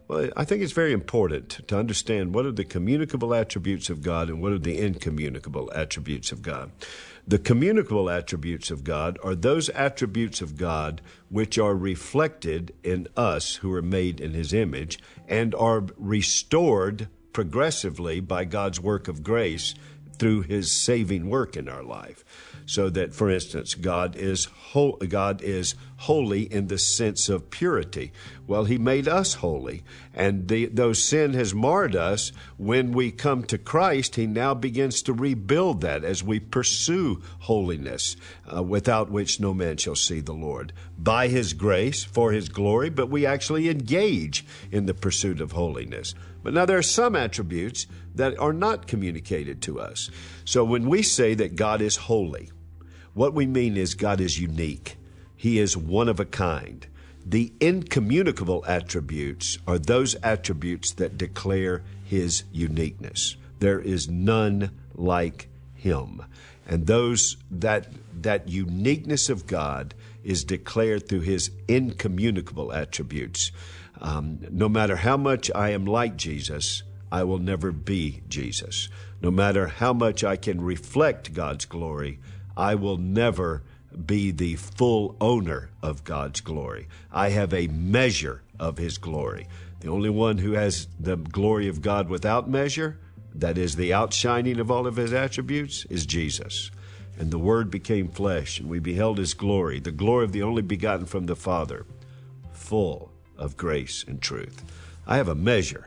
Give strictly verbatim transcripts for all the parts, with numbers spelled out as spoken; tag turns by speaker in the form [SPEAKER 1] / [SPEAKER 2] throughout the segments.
[SPEAKER 1] Well, I think it's very important to understand what are the communicable attributes of God and what are the incommunicable attributes of God. The communicable attributes of God are those attributes of God which are reflected in us who are made in His image and are restored progressively by God's work of grace through His saving work in our life. So that, for instance, God is ho- God is holy in the sense of purity. Well, He made us holy, and the, though sin has marred us, when we come to Christ, He now begins to rebuild that as we pursue holiness, uh, without which no man shall see the Lord. By His grace, for His glory, but we actually engage in the pursuit of holiness. But now there are some attributes that are not communicated to us. So when we say that God is holy, what we mean is God is unique. He is one of a kind. The incommunicable attributes are those attributes that declare His uniqueness. There is none like Him. And those that that uniqueness of God is declared through His incommunicable attributes. Um, no matter how much I am like Jesus, I will never be Jesus. No matter how much I can reflect God's glory, I will never be the full owner of God's glory. I have a measure of His glory. The only one who has the glory of God without measure, that is the outshining of all of His attributes, is Jesus. And the Word became flesh, and we beheld His glory, the glory of the only begotten from the Father, full of grace and truth. I have a measure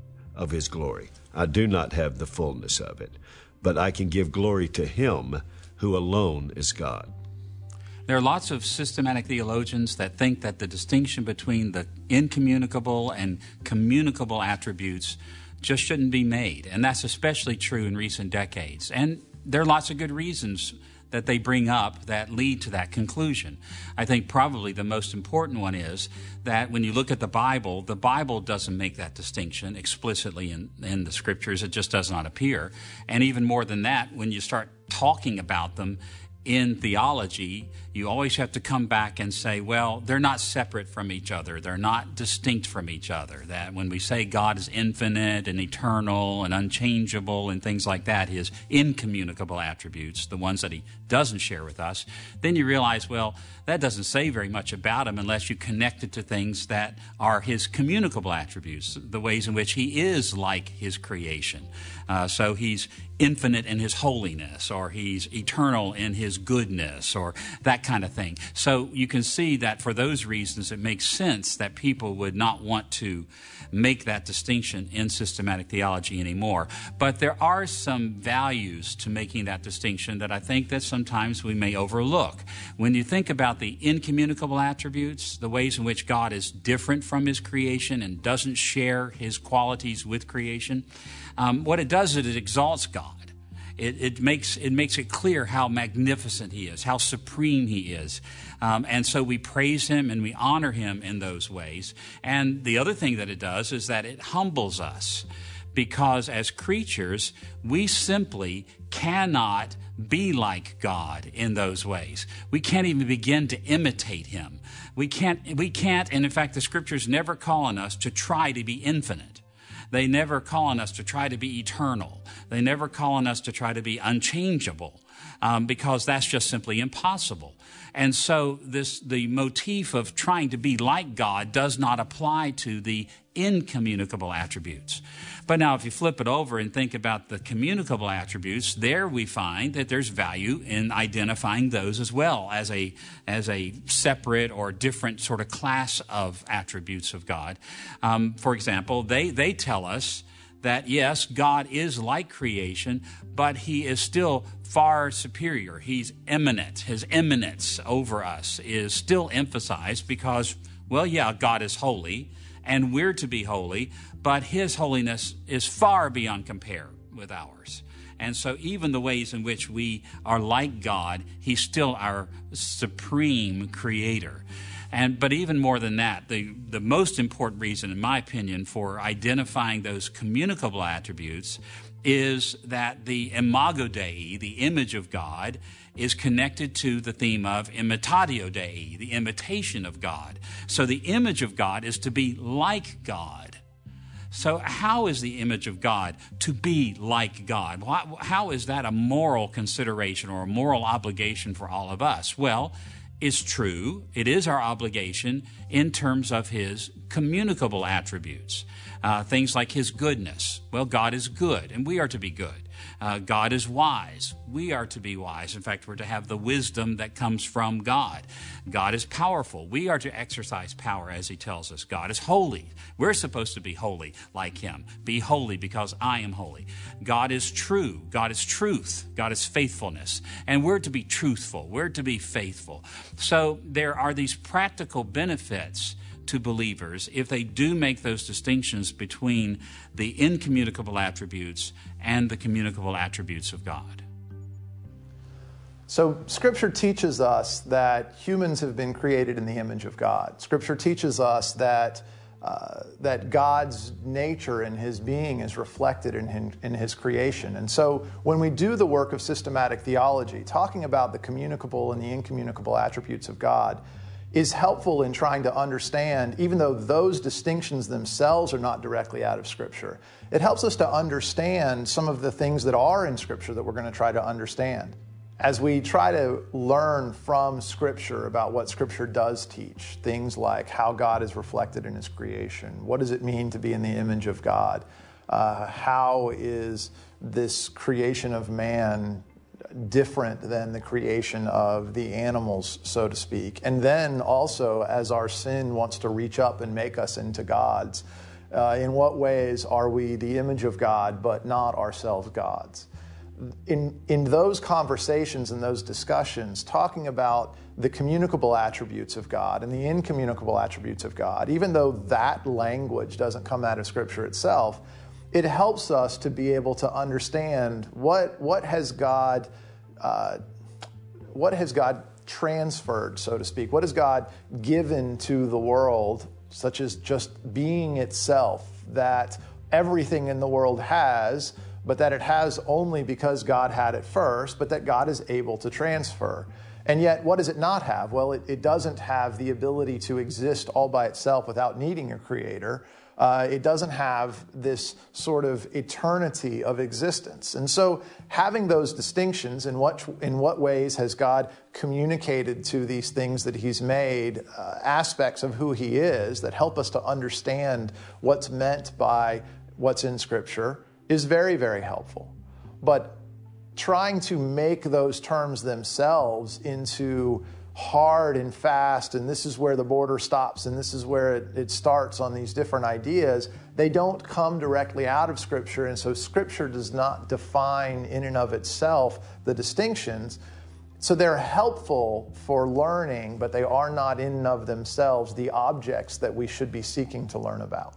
[SPEAKER 1] of His glory. I do not have the fullness of it, but I can give glory to Him who alone is God.
[SPEAKER 2] There are lots of systematic theologians that think that the distinction between the incommunicable and communicable attributes just shouldn't be made, and that's especially true in recent decades. And there are lots of good reasons that they bring up that lead to that conclusion. I think probably the most important one is that when you look at the Bible, the Bible doesn't make that distinction explicitly in, in the Scriptures. It just does not appear. And even more than that, when you start talking about them in theology, you always have to come back and say, well, they're not separate from each other. They're not distinct from each other. That when we say God is infinite and eternal and unchangeable and things like that, His incommunicable attributes, the ones that He doesn't share with us, then you realize, well, that doesn't say very much about Him unless you connect it to things that are His communicable attributes, the ways in which He is like His creation. Uh, so He's infinite in His holiness, or He's eternal in His goodness, or that kind of thing. So you can see that for those reasons, it makes sense that people would not want to make that distinction in systematic theology anymore. But there are some values to making that distinction that I think that sometimes we may overlook. When you think about the incommunicable attributes, the ways in which God is different from His creation and doesn't share His qualities with creation, um, what it does is it exalts God. It, it makes it makes it clear how magnificent He is, how supreme He is. Um, and so we praise Him and we honor Him in those ways. And the other thing that it does is that it humbles us, because as creatures, we simply cannot be like God in those ways. We can't even begin to imitate Him. We can't, we can't, and in fact, the Scriptures never call on us to try to be infinite. They never call on us to try to be eternal. They never call on us to try to be unchangeable, um, because that's just simply impossible. And so this the motif of trying to be like God does not apply to the incommunicable attributes. But now if you flip it over and think about the communicable attributes, there we find that there's value in identifying those as well as a as a separate or different sort of class of attributes of God. Um, for example, they they tell us that yes, God is like creation, but He is still far superior. He's eminent. His eminence over us is still emphasized because, well, yeah, God is holy, and we're to be holy, but His holiness is far beyond compare with ours. And so even the ways in which we are like God, He's still our supreme creator. And but even more than that, the, the most important reason, in my opinion, for identifying those communicable attributes is that the imago Dei, the image of God, is connected to the theme of imitatio Dei, the imitation of God. So the image of God is to be like God. So how is the image of God to be like God? How is that a moral consideration or a moral obligation for all of us? Well, it's true. It is our obligation in terms of his communicable attributes. Uh, things like his goodness. Well, God is good, and we are to be good. Uh, God is wise. We are to be wise. In fact, we're to have the wisdom that comes from God. God is powerful. We are to exercise power, as he tells us. God is holy. We're supposed to be holy like him. Be holy because I am holy. God is true. God is truth. God is faithfulness. And we're to be truthful. We're to be faithful. So there are these practical benefits to believers if they do make those distinctions between the incommunicable attributes and the communicable attributes of God.
[SPEAKER 3] So Scripture teaches us that humans have been created in the image of God. Scripture teaches us that uh, that God's nature and his being is reflected in, in, in his creation. And so when we do the work of systematic theology, talking about the communicable and the incommunicable attributes of God is helpful in trying to understand, even though those distinctions themselves are not directly out of Scripture. It helps us to understand some of the things that are in Scripture that we're going to try to understand. As we try to learn from Scripture about what Scripture does teach, things like how God is reflected in his creation, what does it mean to be in the image of God, uh, how is this creation of man different than the creation of the animals, so to speak. And then also, as our sin wants to reach up and make us into gods, uh, in what ways are we the image of God but not ourselves gods? In, in those conversations and those discussions, talking about the communicable attributes of God and the incommunicable attributes of God, even though that language doesn't come out of Scripture itself, it helps us to be able to understand what what has God uh, what has God transferred, so to speak. What has God given to the world, such as just being itself, that everything in the world has, but that it has only because God had it first, but that God is able to transfer. And yet, what does it not have? Well, it, it doesn't have the ability to exist all by itself without needing a creator. Uh, it doesn't have this sort of eternity of existence. And so having those distinctions, in what, in what ways has God communicated to these things that he's made, uh, aspects of who he is that help us to understand what's meant by what's in Scripture, is very, very helpful. But trying to make those terms themselves into hard and fast, and this is where the border stops, and this is where it, it starts on these different ideas, they don't come directly out of Scripture, and so Scripture does not define in and of itself the distinctions. So they're helpful for learning, but they are not in and of themselves the objects that we should be seeking to learn about.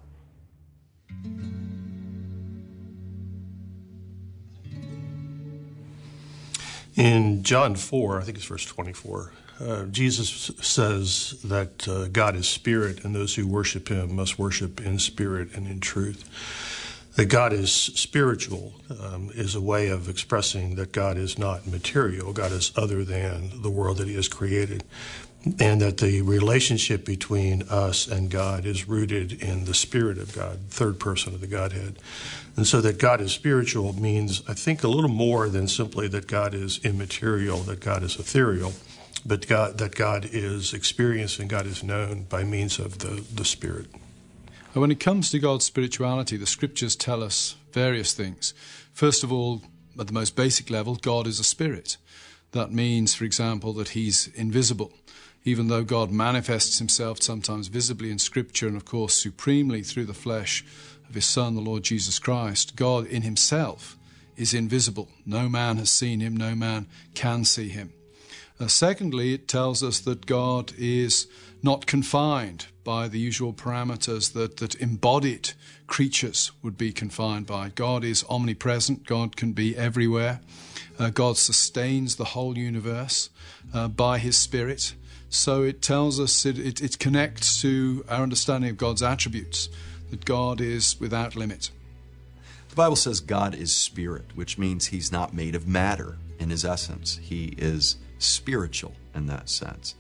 [SPEAKER 4] In John four, I think it's verse twenty-four, uh, Jesus says that uh, God is spirit, and those who worship him must worship in spirit and in truth. That God is spiritual um, is a way of expressing that God is not material. God is other than the world that he has created. And that the relationship between us and God is rooted in the Spirit of God, third person of the Godhead. And so that God is spiritual means, I think, a little more than simply that God is immaterial, that God is ethereal, but God, that God is experienced and God is known by means of the, the Spirit.
[SPEAKER 5] When it comes to God's spirituality, the Scriptures tell us various things. First of all, at the most basic level, God is a spirit. That means, for example, that he's invisible. Even though God manifests himself sometimes visibly in Scripture and, of course, supremely through the flesh of his Son, the Lord Jesus Christ, God in himself is invisible. No man has seen him, no man can see him. Uh, secondly, it tells us that God is not confined by the usual parameters that, that embodied creatures would be confined by. God is omnipresent. God can be everywhere. Uh, God sustains the whole universe uh, by his Spirit. So it tells us, it, it, it connects to our understanding of God's attributes, that God is without limit.
[SPEAKER 6] The Bible says God is spirit, which means he's not made of matter in his essence. He is spiritual in that sense.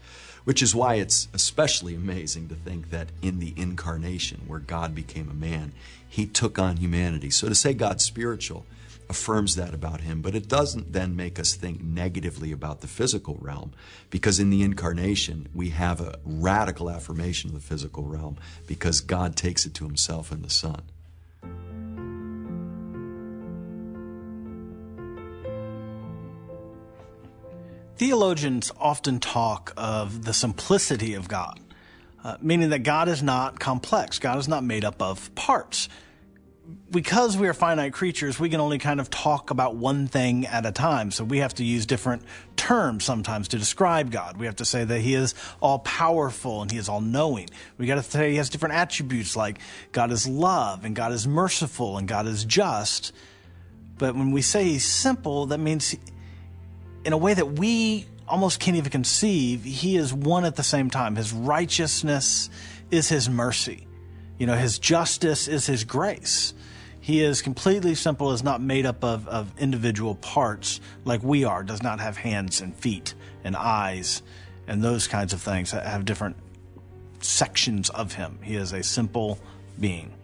[SPEAKER 6] Which is why it's especially amazing to think that in the incarnation, where God became a man, he took on humanity. So to say God's spiritual affirms that about him, but it doesn't then make us think negatively about the physical realm, because in the incarnation, we have a radical affirmation of the physical realm because God takes it to himself in the Son.
[SPEAKER 7] Theologians often talk of the simplicity of God, uh, meaning that God is not complex. God is not made up of parts. Because we are finite creatures, we can only kind of talk about one thing at a time. So we have to use different terms sometimes to describe God. We have to say that he is all-powerful and he is all-knowing. We got to say he has different attributes like God is love and God is merciful and God is just. But when we say he's simple, that means he, in a way that we almost can't even conceive, he is one at the same time. His righteousness is his mercy. You know, his justice is his grace. He is completely simple, is not made up of, of individual parts like we are, does not have hands and feet and eyes and those kinds of things that have different sections of him. He is a simple being.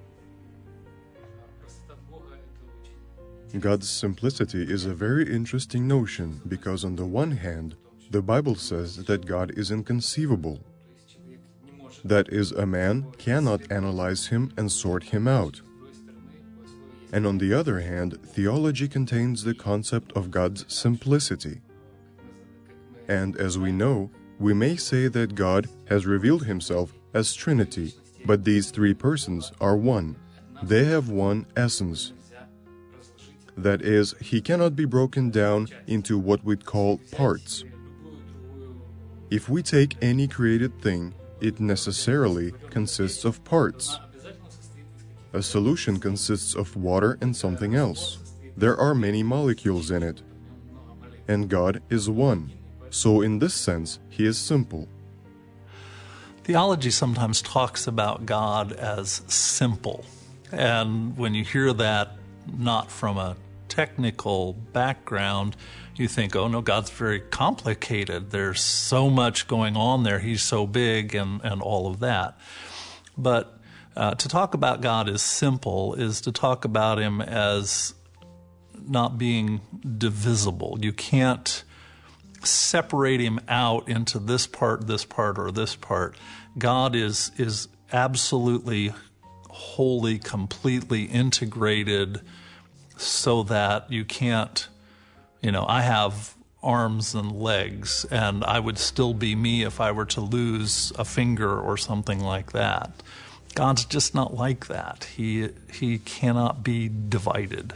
[SPEAKER 8] God's simplicity is a very interesting notion because on the one hand, the Bible says that God is inconceivable. That is, a man cannot analyze him and sort him out. And on the other hand, theology contains the concept of God's simplicity. And as we know, we may say that God has revealed himself as Trinity, but these three persons are one. They have one essence. That is, he cannot be broken down into what we'd call parts. If we take any created thing, it necessarily consists of parts. A solution consists of water and something else. There are many molecules in it. And God is one. So in this sense, he is simple.
[SPEAKER 9] Theology sometimes talks about God as simple. And when you hear that, not from a technical background, you think, oh no, God's very complicated. There's so much going on there. He's so big and, and all of that. But uh, to talk about God as simple is to talk about him as not being divisible. You can't separate him out into this part, this part, or this part. God is, is absolutely, wholly, completely integrated so that you can't, you know, I have arms and legs, and I would still be me if I were to lose a finger or something like that. God's just not like that. He, he cannot be divided.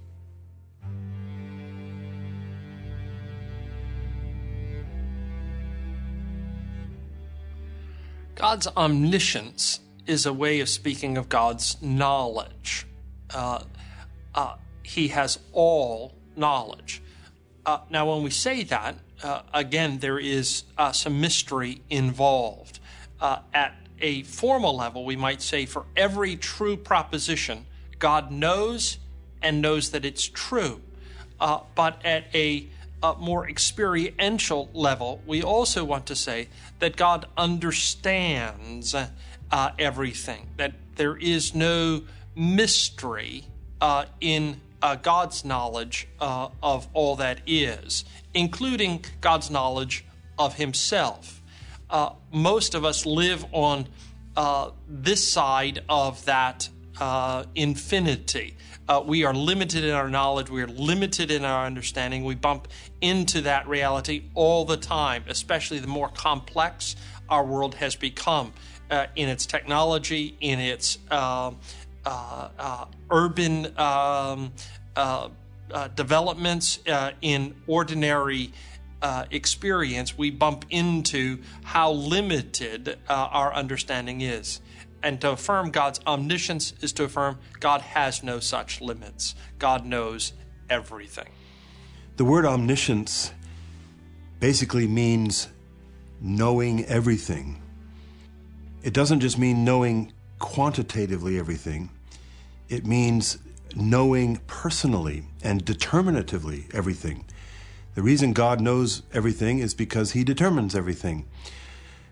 [SPEAKER 10] God's omniscience is a way of speaking of God's knowledge. Uh, uh, he has all knowledge. Uh, now, when we say that, uh, again, there is uh, some mystery involved. Uh, at a formal level, we might say for every true proposition, God knows and knows that it's true. Uh, but at a, a more experiential level, we also want to say that God understands uh, everything, that there is no mystery uh, in Uh, God's knowledge uh, of all that is, including God's knowledge of himself. Uh, most of us live on uh, this side of that uh, infinity. Uh, we are limited in our knowledge. We are limited in our understanding. We bump into that reality all the time, especially the more complex our world has become uh, in its technology, in its uh, uh, uh, urban um, uh, uh, developments, uh, in ordinary uh, experience. We bump into how limited uh, our understanding is. And to affirm God's omniscience is to affirm God has no such limits. God knows everything.
[SPEAKER 11] The word omniscience basically means knowing everything. It doesn't just mean knowing quantitatively everything. It means knowing personally and determinatively everything. The reason God knows everything is because he determines everything.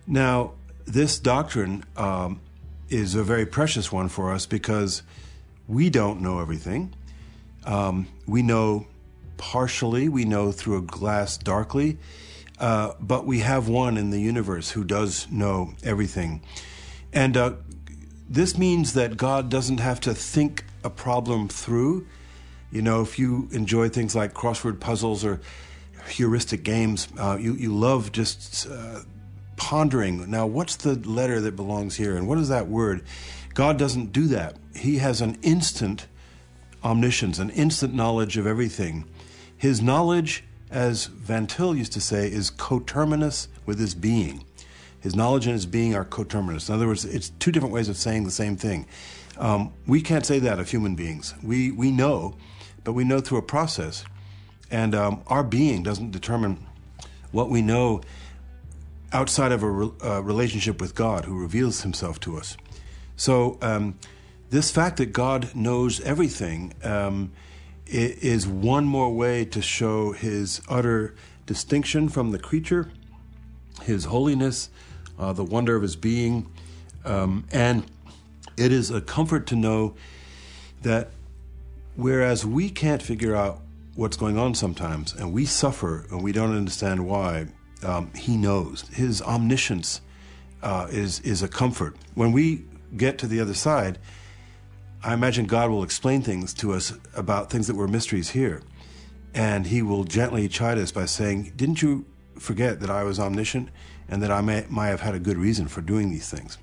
[SPEAKER 11] Now, this doctrine um, is a very precious one for us because we don't know everything. Um, we know partially, we know through a glass darkly, uh, but we have one in the universe who does know everything. And uh, this means that God doesn't have to think a problem through. You know, if you enjoy things like crossword puzzles or heuristic games, uh, you, you love just uh, pondering, now what's the letter that belongs here and what is that word? God doesn't do that. He has an instant omniscience, an instant knowledge of everything. His knowledge, as Van Til used to say, is coterminous with his being. His knowledge and his being are coterminous. In other words, it's two different ways of saying the same thing. Um, we can't say that of human beings. We, we know, but we know through a process. And um, our being doesn't determine what we know outside of a re- uh, relationship with God who reveals himself to us. So um, this fact that God knows everything um, is one more way to show his utter distinction from the creature, his holiness, uh, the wonder of his being. Um, and it is a comfort to know that whereas we can't figure out what's going on sometimes, and we suffer and we don't understand why, um, he knows. His omniscience uh, is, is a comfort. When we get to the other side, I imagine God will explain things to us about things that were mysteries here. And he will gently chide us by saying, didn't you forget that I was omniscient and that I may, might have had a good reason for doing these things?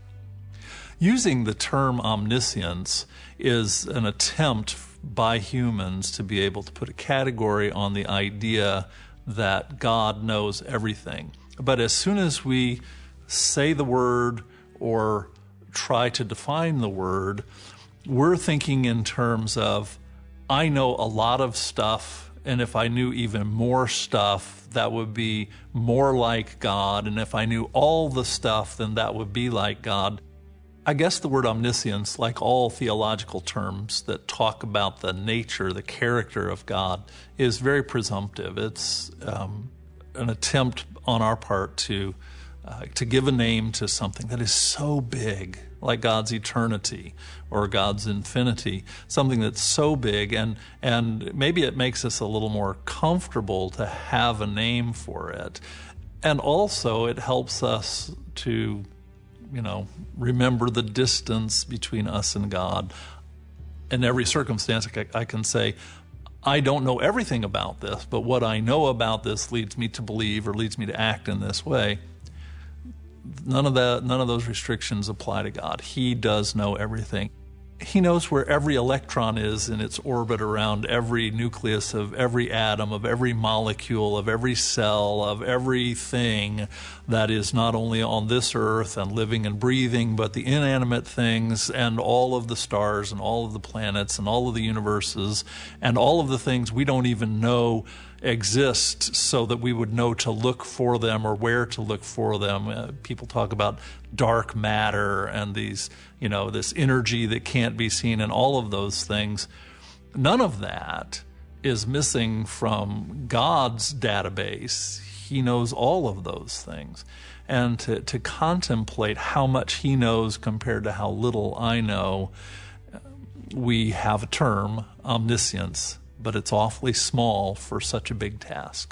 [SPEAKER 9] Using the term omniscience is an attempt by humans to be able to put a category on the idea that God knows everything. But as soon as we say the word or try to define the word, we're thinking in terms of, I know a lot of stuff, and if I knew even more stuff, that would be more like God, and if I knew all the stuff, then that would be like God. I guess the word omniscience, like all theological terms that talk about the nature, the character of God, is very presumptive. It's um, an attempt on our part to uh, to give a name to something that is so big, like God's eternity or God's infinity, something that's so big, and and maybe it makes us a little more comfortable to have a name for it. And also it helps us to, you know, remember the distance between us and God. In every circumstance, I can say, I don't know everything about this, but what I know about this leads me to believe or leads me to act in this way. None of that, none of those restrictions apply to God. He does know everything. He knows where every electron is in its orbit around every nucleus of every atom, of every molecule, of every cell, of everything that is not only on this earth and living and breathing, but the inanimate things and all of the stars and all of the planets and all of the universes and all of the things we don't even know exist, so that we would know to look for them or where to look for them. Uh, people talk about dark matter and these, you know, this energy that can't be seen and all of those things. None of that is missing from God's database. He knows all of those things. And to, to contemplate how much he knows compared to how little I know, we have a term, omniscience, but it's awfully small for such a big task.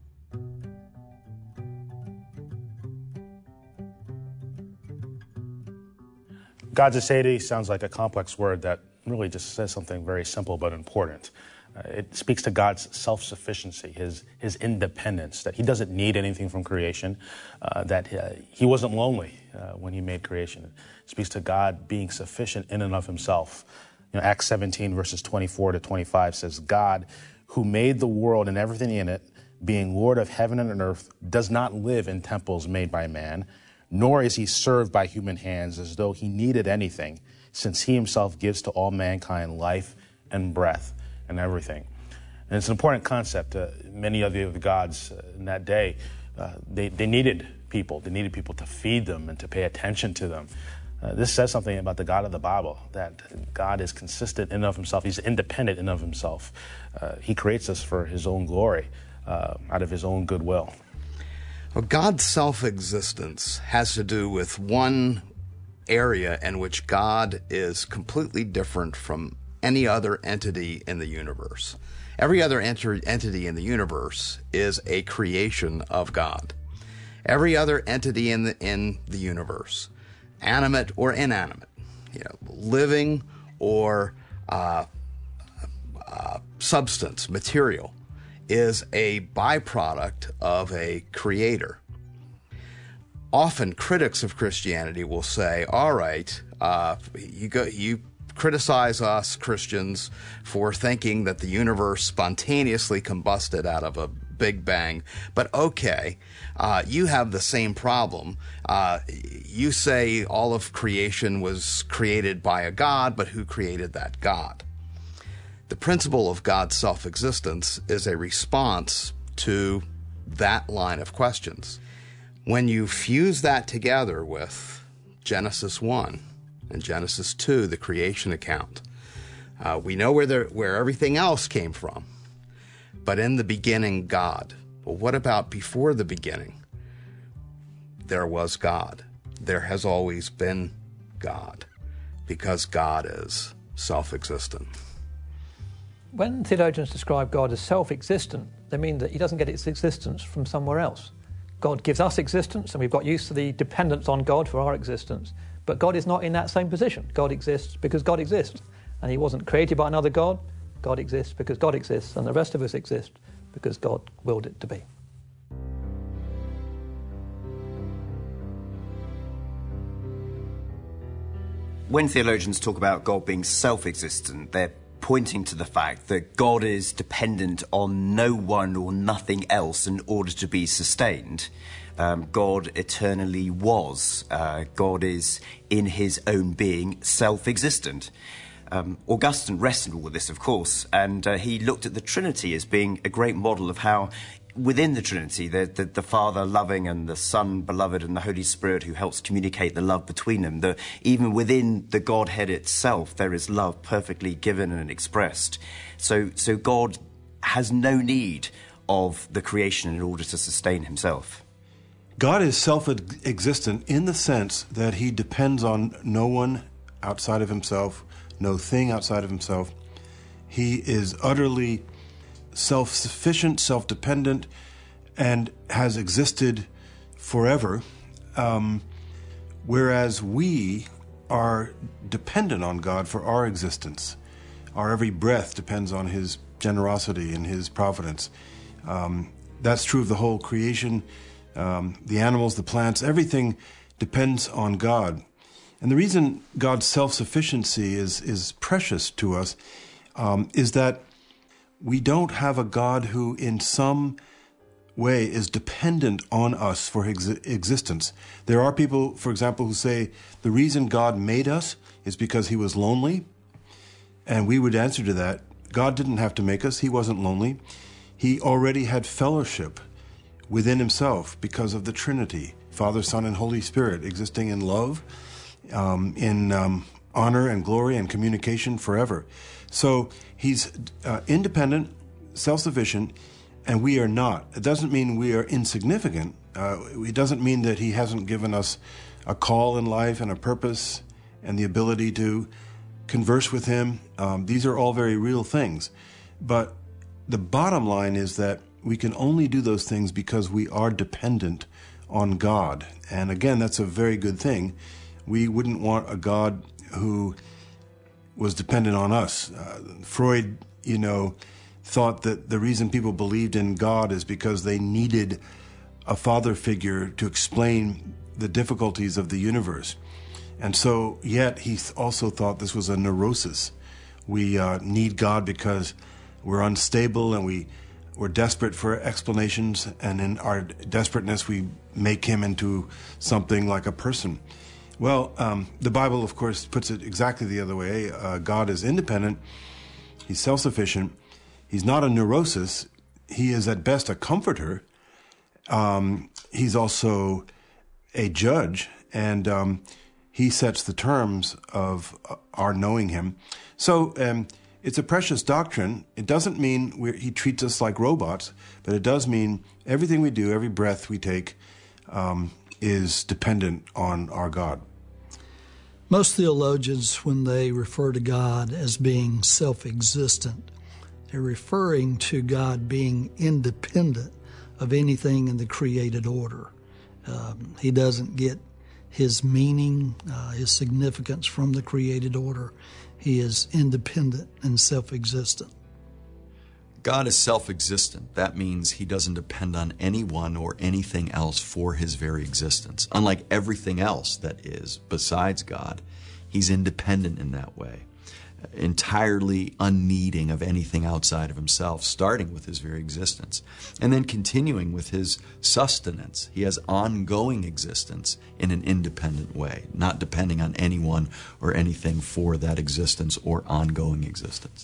[SPEAKER 12] God's aseity sounds like a complex word that really just says something very simple but important. Uh, it speaks to God's self-sufficiency, his his independence, that he doesn't need anything from creation, uh, that uh, he wasn't lonely uh, when he made creation. It speaks to God being sufficient in and of himself. You know, Acts seventeen, verses twenty-four to twenty-five says, God, who made the world and everything in it, being Lord of heaven and earth, does not live in temples made by man, nor is he served by human hands as though he needed anything, since he himself gives to all mankind life and breath and everything. And it's an important concept. Uh, many of the gods uh, in that day, uh, they, they needed people. They needed people to feed them and to pay attention to them. Uh, this says something about the God of the Bible, that God is consistent in and of himself. He's independent in and of himself. Uh, he creates us for his own glory, uh, out of his own goodwill.
[SPEAKER 13] Well, God's self-existence has to do with one area in which God is completely different from any other entity in the universe. Every other enter- entity in the universe is a creation of God. Every other entity in the, in the universe, animate or inanimate, you know, living or uh, uh, substance, material, is a byproduct of a creator. Often critics of Christianity will say, all right, uh, you go, you criticize us Christians for thinking that the universe spontaneously combusted out of a Big Bang, but okay, uh, you have the same problem. Uh, you say all of creation was created by a God, but who created that God? The principle of God's self-existence is a response to that line of questions. When you fuse that together with Genesis one and Genesis two, the creation account, uh, we know where, the, where everything else came from. But in the beginning, God. Well, what about before the beginning? There was God. There has always been God, because God is self-existent.
[SPEAKER 14] When theologians describe God as self-existent, they mean that he doesn't get its existence from somewhere else. God gives us existence, and we've got used to the dependence on God for our existence. But God is not in that same position. God exists because God exists. And he wasn't created by another God. God exists because God exists, and the rest of us exist because God willed it to be.
[SPEAKER 15] When theologians talk about God being self-existent, they're pointing to the fact that God is dependent on no one or nothing else in order to be sustained. Um, God eternally was. Uh, God is, in his own being, self-existent. Um, Augustine wrestled with this, of course, and uh, he looked at the Trinity as being a great model of how within the Trinity, the, the, the Father loving and the Son beloved and the Holy Spirit who helps communicate the love between them, that even within the Godhead itself, there is love perfectly given and expressed. So, so God has no need of the creation in order to sustain himself.
[SPEAKER 11] God is self-existent in the sense that he depends on no one outside of himself, no thing outside of himself. He is utterly self-sufficient, self-dependent, and has existed forever, um, whereas we are dependent on God for our existence. Our every breath depends on his generosity and his providence. Um, that's true of the whole creation. Um, the animals, the plants, everything depends on God. And the reason God's self-sufficiency is, is precious to us um, is that we don't have a God who in some way is dependent on us for his existence. There are people, for example, who say the reason God made us is because he was lonely. And we would answer to that, God didn't have to make us. He wasn't lonely. He already had fellowship within himself because of the Trinity, Father, Son, and Holy Spirit, existing in love, um, in um, honor and glory and communication forever. So he's uh, independent, self-sufficient, and we are not. It doesn't mean we are insignificant. Uh, it doesn't mean that he hasn't given us a call in life and a purpose and the ability to converse with him. Um, these are all very real things. But the bottom line is that we can only do those things because we are dependent on God. And again, that's a very good thing. We wouldn't want a God who was dependent on us. Uh, Freud, you know, thought that the reason people believed in God is because they needed a father figure to explain the difficulties of the universe. And so, yet, he also thought this was a neurosis. We uh, need God because we're unstable and we, we're desperate for explanations, and in our desperateness, we make him into something like a person. Well, um, the Bible, of course, puts it exactly the other way. Uh, God is independent. He's self-sufficient. He's not a neurosis. He is at best a comforter. Um, he's also a judge, and um, he sets the terms of our knowing him. So um, it's a precious doctrine. It doesn't mean we're, he treats us like robots, but it does mean everything we do, every breath we take, um, is dependent on our God.
[SPEAKER 16] Most theologians, when they refer to God as being self-existent, they're referring to God being independent of anything in the created order. Um, he doesn't get his meaning, uh, his significance from the created order. He is independent and self-existent.
[SPEAKER 6] God is self-existent. That means he doesn't depend on anyone or anything else for his very existence. Unlike everything else that is besides God, he's independent in that way, entirely unneeding of anything outside of himself, starting with his very existence, and then continuing with his sustenance. He has ongoing existence in an independent way, not depending on anyone or anything for that existence or ongoing existence.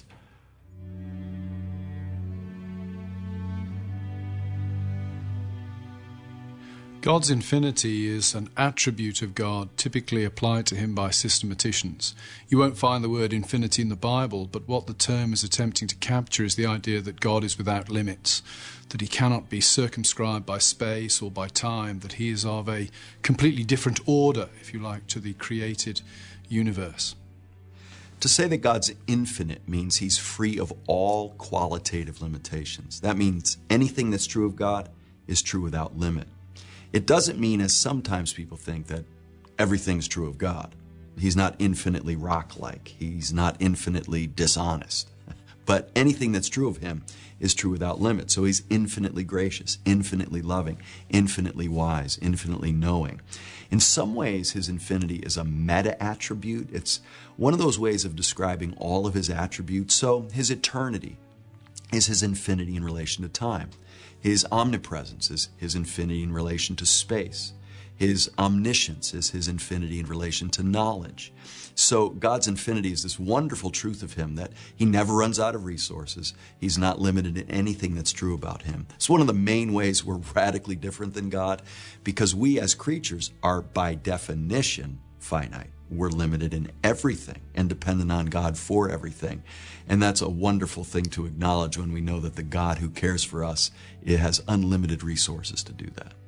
[SPEAKER 5] God's infinity is an attribute of God typically applied to him by systematicians. You won't find the word infinity in the Bible, but what the term is attempting to capture is the idea that God is without limits, that he cannot be circumscribed by space or by time, that he is of a completely different order, if you like, to the created universe.
[SPEAKER 6] To say that God's infinite means he's free of all qualitative limitations. That means anything that's true of God is true without limit. It doesn't mean, as sometimes people think, that everything's true of God. He's not infinitely rock-like. He's not infinitely dishonest. But anything that's true of him is true without limit. So he's infinitely gracious, infinitely loving, infinitely wise, infinitely knowing. In some ways, his infinity is a meta-attribute. It's one of those ways of describing all of his attributes. So his eternity is his infinity in relation to time. His omnipresence is his infinity in relation to space. His omniscience is his infinity in relation to knowledge. So God's infinity is this wonderful truth of him that he never runs out of resources. He's not limited in anything that's true about him. It's one of the main ways we're radically different than God, because we as creatures are by definition finite. We're limited in everything and dependent on God for everything. And that's a wonderful thing to acknowledge when we know that the God who cares for us, it has unlimited resources to do that.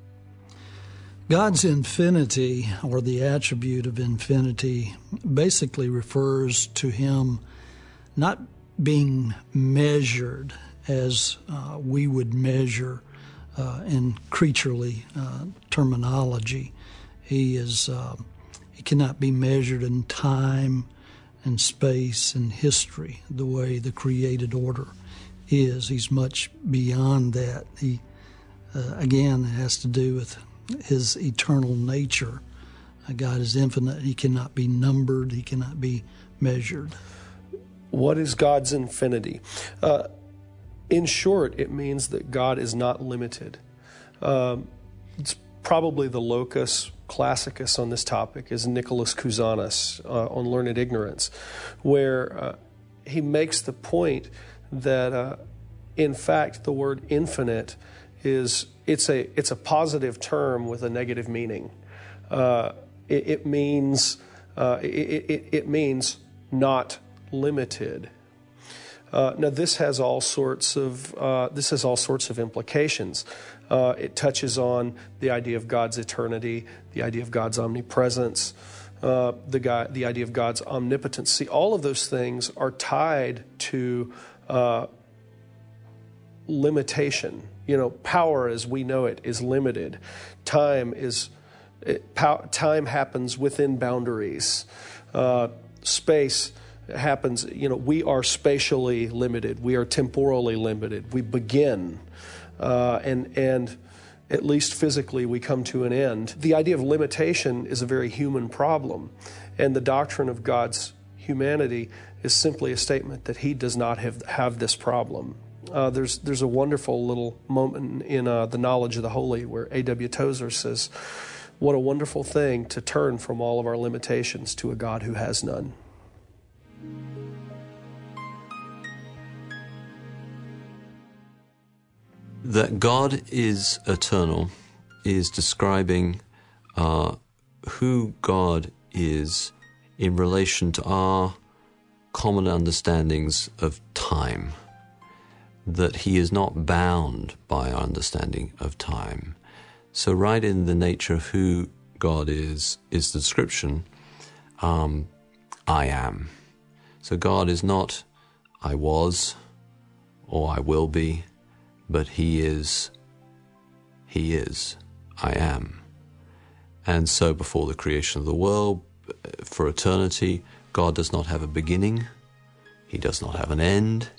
[SPEAKER 16] God's infinity, or the attribute of infinity, basically refers to him not being measured as uh, we would measure uh, in creaturely uh, terminology. He is uh, he cannot be measured in time and space and history the way the created order is. He's much beyond that. He uh, again has to do with his eternal nature. Uh, God is infinite. He cannot be numbered. He cannot be measured.
[SPEAKER 17] What is God's infinity? Uh, in short, it means that God is not limited. Um, it's probably the locus classicus on this topic is Nicholas Kouzanis uh, on Learned Ignorance, where uh, he makes the point that, uh, in fact, the word infinite is it's a it's a positive term with a negative meaning. Uh, it, it means uh, it, it, it means not limited. Uh, now this has all sorts of uh, this has all sorts of implications. Uh, it touches on the idea of God's eternity, the idea of God's omnipresence, uh, the God, the idea of God's omnipotence. See, all of those things are tied to uh, limitation. You know, power as we know it is limited. Time is it, pow, time happens within boundaries. Uh, space happens. You know, we are spatially limited. We are temporally limited. We begin, uh, and and at least physically we come to an end. The idea of limitation is a very human problem, and the doctrine of God's humanity is simply a statement that He does not have have this problem. Uh, there's there's a wonderful little moment in uh, The Knowledge of the Holy where A W Tozer says, what a wonderful thing to turn from all of our limitations to a God who has none.
[SPEAKER 18] That God is eternal is describing uh, who God is in relation to our common understandings of time, that he is not bound by our understanding of time. So right in the nature of who God is, is the description, um, I am. So God is not I was or I will be, but he is, he is, I am. And so before the creation of the world, for eternity, God does not have a beginning. He does not have an end.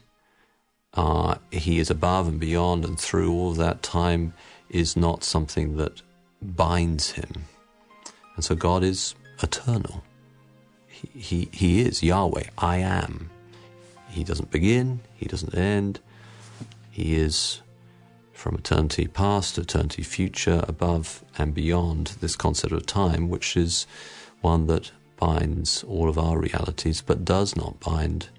[SPEAKER 18] Uh, he is above and beyond, and through all of that, time is not something that binds him. And so God is eternal. He, he, he is Yahweh, I am. He doesn't begin, he doesn't end. He is from eternity past to eternity future, above and beyond this concept of time, which is one that binds all of our realities, but does not bind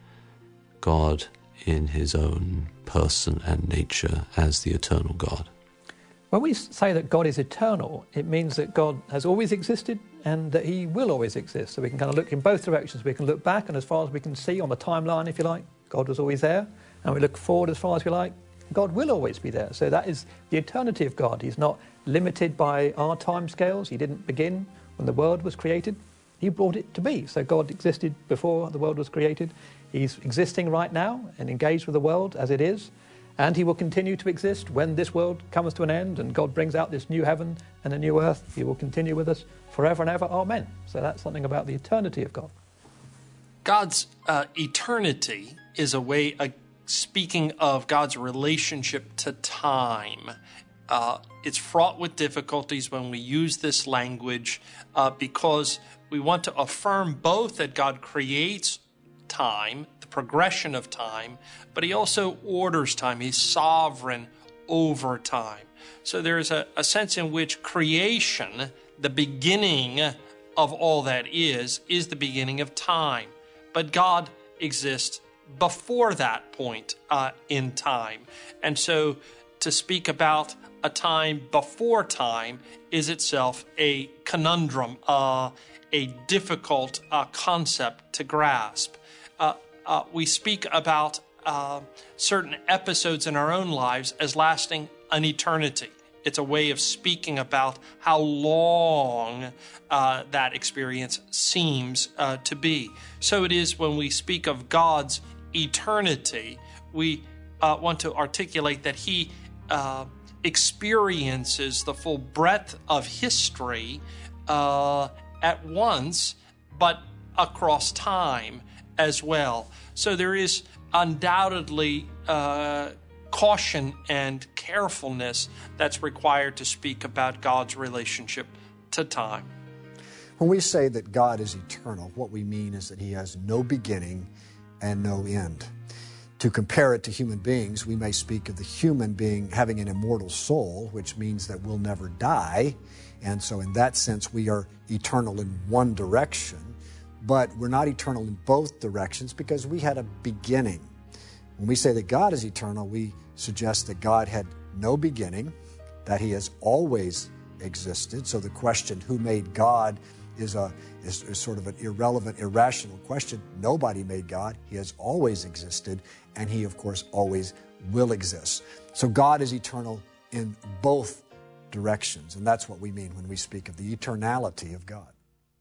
[SPEAKER 18] God in his own person and nature as the eternal God.
[SPEAKER 14] When we say that God is eternal, it means that God has always existed and that he will always exist. So we can kind of look in both directions. We can look back, and as far as we can see on the timeline, if you like, God was always there. And we look forward as far as we like, God will always be there. So that is the eternity of God. He's not limited by our time scales. He didn't begin when the world was created. He brought it to be. So God existed before the world was created. He's existing right now and engaged with the world as it is. And he will continue to exist when this world comes to an end and God brings out this new heaven and a new earth. He will continue with us forever and ever. Amen. So that's something about the eternity of God.
[SPEAKER 10] God's uh, eternity is a way of speaking of God's relationship to time. Uh, it's fraught with difficulties when we use this language uh, because we want to affirm both that God creates time, the progression of time, but he also orders time. He's sovereign over time. So there's a, a sense in which creation, the beginning of all that is, is the beginning of time. But God exists before that point uh, in time. And so to speak about a time before time is itself a conundrum, uh, a difficult uh, concept to grasp. Uh, uh, we speak about uh, certain episodes in our own lives as lasting an eternity. It's a way of speaking about how long uh, that experience seems uh, to be. So it is when we speak of God's eternity, we uh, want to articulate that he uh, experiences the full breadth of history uh, at once, but across time as well. So there is undoubtedly uh, caution and carefulness that's required to speak about God's relationship to time.
[SPEAKER 19] When we say that God is eternal, what we mean is that he has no beginning and no end. To compare it to human beings, we may speak of the human being having an immortal soul, which means that we'll never die. And so in that sense, we are eternal in one direction. But we're not eternal in both directions because we had a beginning. When we say that God is eternal, we suggest that God had no beginning, that he has always existed. So the question, who made God, is, a, is, is sort of an irrelevant, irrational question. Nobody made God. He has always existed, and he, of course, always will exist. So God is eternal in both directions, and that's what we mean when we speak of the eternality of God.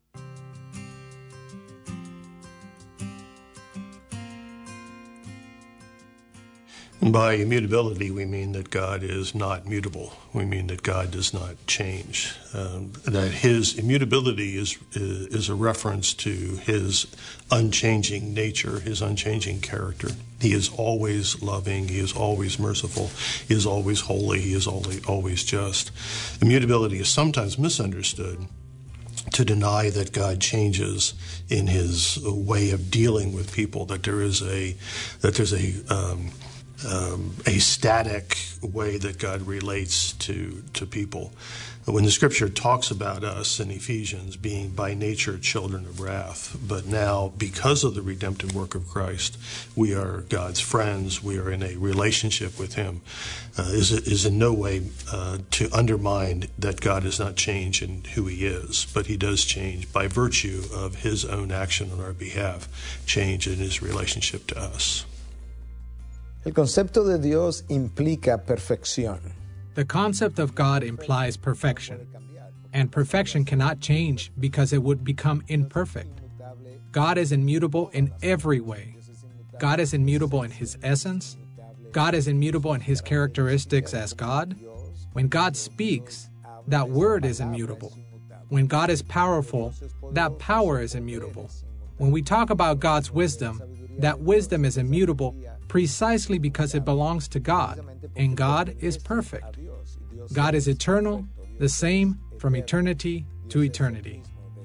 [SPEAKER 4] And by immutability, we mean that God is not mutable. We mean that God does not change. Um, that his immutability is, is is a reference to his unchanging nature, his unchanging character. He is always loving. He is always merciful. He is always holy. He is always, always just. Immutability is sometimes misunderstood to deny that God changes in his way of dealing with people. That there is a that there's a um, um, a static way that God relates to, to people. When the Scripture talks about us in Ephesians being by nature children of wrath, but now because of the redemptive work of Christ, we are God's friends, we are in a relationship with Him, uh, is, is in no way uh, to undermine that God does not change in who He is, but He does change by virtue of His own action on our behalf, change in His relationship to us.
[SPEAKER 20] El concepto de Dios implica perfección.
[SPEAKER 21] The concept of God implies perfection, and perfection cannot change because it would become imperfect. God is immutable in every way. God is immutable in His essence. God is immutable in His characteristics as God. When God speaks, that word is immutable. When God is powerful, that power is immutable. When we talk about God's wisdom, that wisdom is immutable precisely because it belongs to God, and God is perfect. God is eternal, the same from eternity to eternity.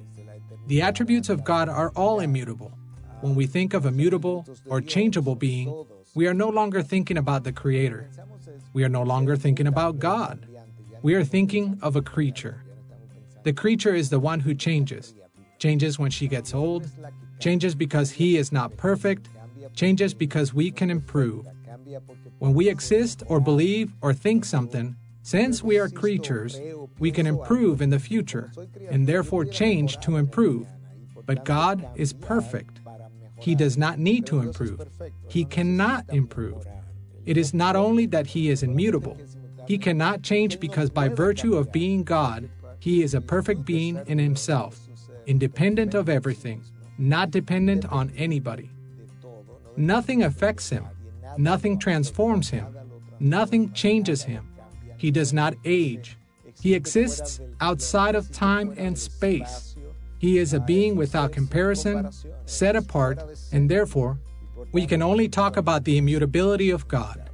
[SPEAKER 21] The attributes of God are all immutable. When we think of a mutable or changeable being, we are no longer thinking about the Creator. We are no longer thinking about God. We are thinking of a creature. The creature is the one who changes. Changes when she gets old, changes because he is not perfect, changes because we can improve. When we exist or believe or think something, since we are creatures, we can improve in the future, and therefore change to improve. But God is perfect. He does not need to improve. He cannot improve. It is not only that He is immutable. He cannot change because by virtue of being God, He is a perfect being in Himself, independent of everything, not dependent on anybody. Nothing affects Him. Nothing transforms Him. Nothing changes Him. He does not age. He exists outside of time and space. He is a being without comparison, set apart, and therefore, we can only talk about the immutability of God.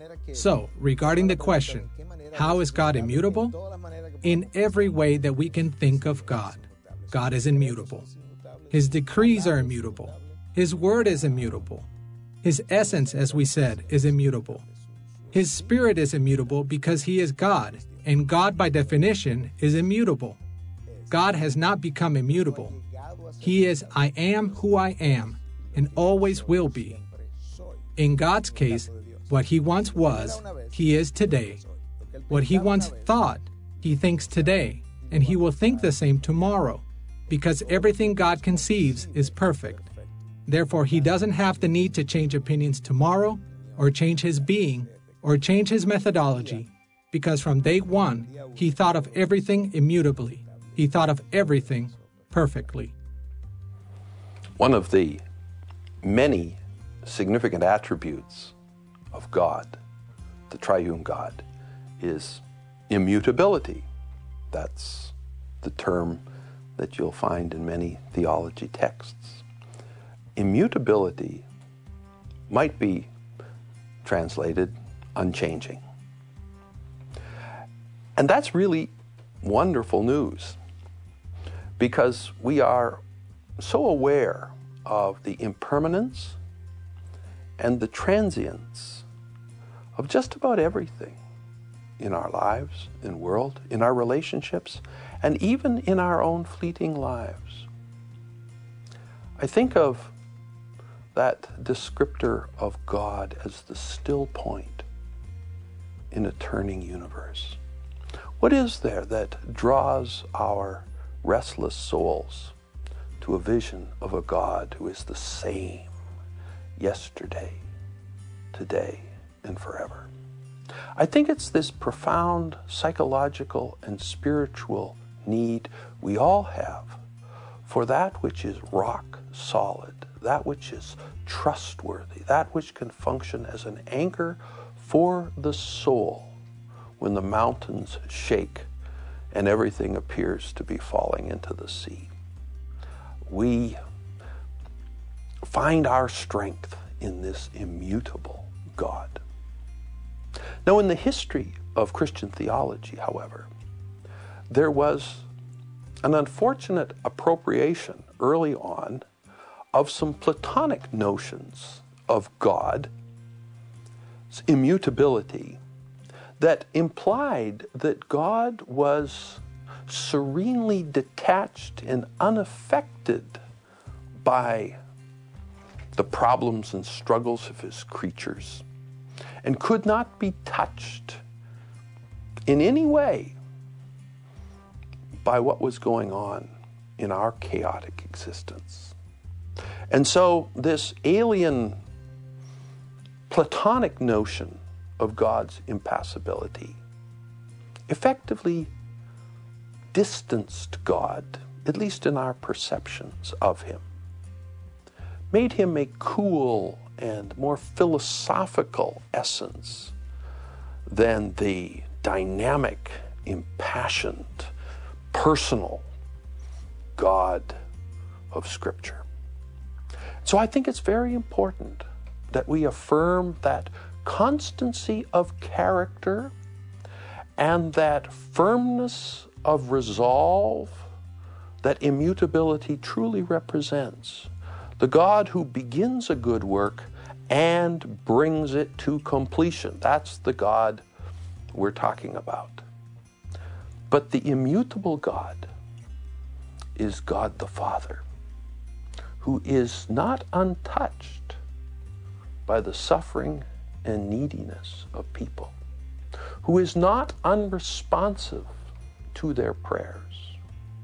[SPEAKER 21] So, regarding the question, how is God immutable? In every way that we can think of God, God is immutable. His decrees are immutable. His word is immutable. His essence, as we said, is immutable. His spirit is immutable because He is God, and God by definition is immutable. God has not become immutable. He is I am who I am, and always will be. In God's case, what He once was, He is today. What He once thought, He thinks today, and He will think the same tomorrow, because everything God conceives is perfect. Therefore, He doesn't have the need to change opinions tomorrow, or change His being, or change His methodology, because from day one, He thought of everything immutably. He thought of everything perfectly.
[SPEAKER 22] One of the many significant attributes of God, the triune God, is immutability. That's the term that you'll find in many theology texts. Immutability might be translated unchanging. And that's really wonderful news, because we are so aware of the impermanence and the transience of just about everything in our lives, in the world, in our relationships, and even in our own fleeting lives. I think of that descriptor of God as the still point in a turning universe. What is there that draws our restless souls to a vision of a God who is the same yesterday, today, and forever? I think it's this profound psychological and spiritual need we all have for that which is rock solid, that which is trustworthy, that which can function as an anchor for the soul when the mountains shake and everything appears to be falling into the sea. We find our strength in this immutable God. Now, in the history of Christian theology, however, there was an unfortunate appropriation early on of some Platonic notions of God, immutability that implied that God was serenely detached and unaffected by the problems and struggles of his creatures, and could not be touched in any way by what was going on in our chaotic existence. And so this alien Platonic notion of God's impassibility effectively distanced God, at least in our perceptions of him, made him a cool and more philosophical essence than the dynamic, impassioned, personal God of Scripture. So I think it's very important that we affirm that constancy of character and that firmness of resolve that immutability truly represents. The God who begins a good work and brings it to completion. That's the God we're talking about. But the immutable God is God the Father, who is not untouched by the suffering and neediness of people, who is not unresponsive to their prayers.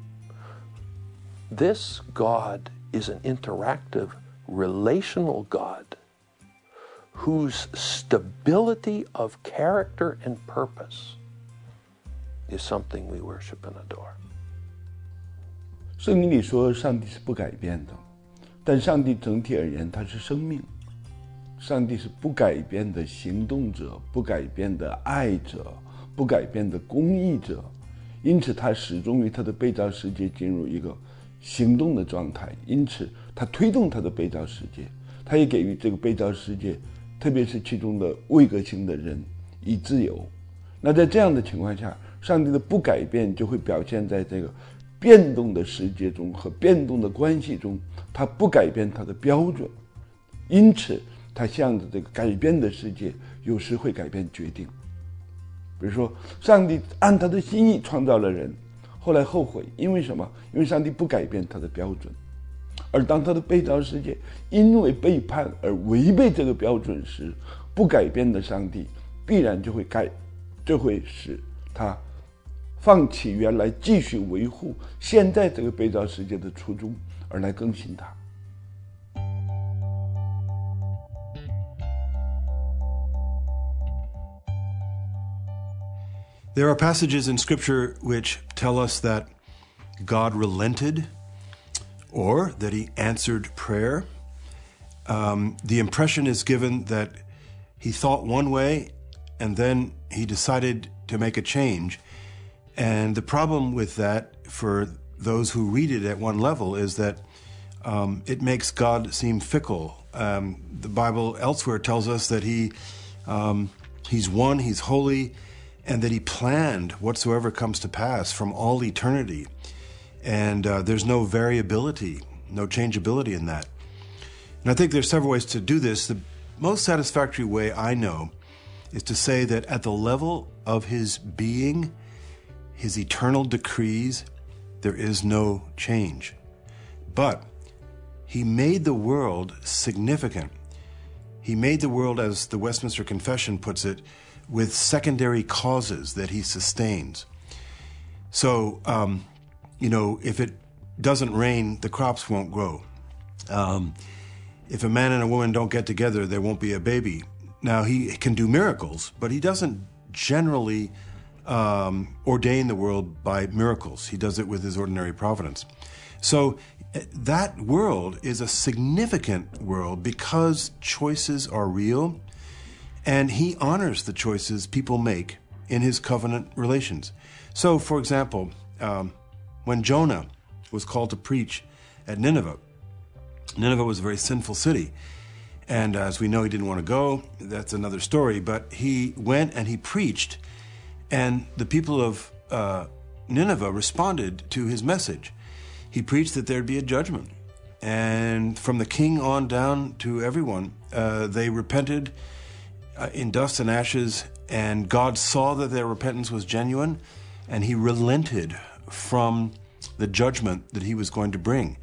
[SPEAKER 22] This God is an interactive, relational God whose stability of character and purpose is something we worship and adore.
[SPEAKER 1] 圣经里说上帝是不改变的，但上帝整体而言他是生命，上帝是不改变的行动者，不改变的爱者，不改变的公义者，因此他始终于他的被造世界进入一个行动的状态，因此他推动他的被造世界，他也给予这个被造世界，特别是其中的位格性的人以自由。那在这样的情况下，上帝的不改变就会表现在这个变动的世界中和变动的关系中，他不改变他的标准，因此他向着这个改变的世界，有时会改变决定。比如说，上帝按他的心意创造了人，后来后悔，因为什么？因为上帝不改变他的标准。而当他的被造世界因为背叛而违背这个标准时，不改变的上帝必然就会改，就会使他放弃原来继续维护现在这个被造世界的初衷，而来更新它。
[SPEAKER 11] There are passages in Scripture which tell us that God relented or that he answered prayer. Um, the impression is given that he thought one way and then he decided to make a change. And the problem with that for those who read it at one level is that um, it makes God seem fickle. Um, the Bible elsewhere tells us that he um, he's one, he's holy, and that he planned whatsoever comes to pass from all eternity. And uh, there's no variability, no changeability in that. And I think there's several ways to do this. The most satisfactory way I know is to say that at the level of his being, his eternal decrees, there is no change. But he made the world significant. He made the world, as the Westminster Confession puts it, with secondary causes that he sustains. So, um, you know, if it doesn't rain, the crops won't grow. Um, if a man and a woman don't get together, there won't be a baby. Now, he can do miracles, but he doesn't generally um, ordain the world by miracles. He does it with his ordinary providence. So that world is a significant world because choices are real, and he honors the choices people make in his covenant relations. So, for example, um, when Jonah was called to preach at Nineveh, Nineveh was a very sinful city. And as we know, he didn't want to go. That's another story. But he went and he preached, and the people of uh, Nineveh responded to his message. He preached that there'd be a judgment. And from the king on down to everyone, uh, they repented uh, in dust and ashes, and God saw that their repentance was genuine, and he relented from the judgment that he was going to bring.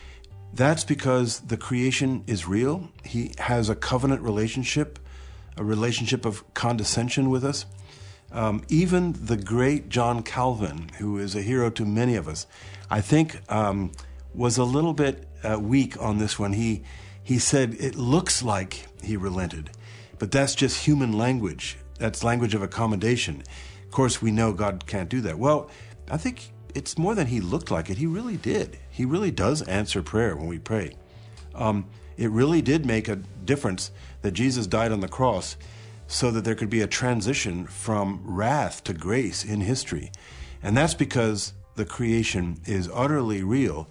[SPEAKER 11] That's because the creation is real. He has a covenant relationship, a relationship of condescension with us. Um, even the great John Calvin, who is a hero to many of us, I think um, was a little bit uh, weak on this one. He, he said it looks like he relented, but that's just human language. That's language of accommodation. Of course, we know God can't do that. Well, I think it's more than he looked like it. He really did. He really does answer prayer when we pray. Um, it really did make a difference that Jesus died on the cross so that there could be a transition from wrath to grace in history. And that's because the creation is utterly real.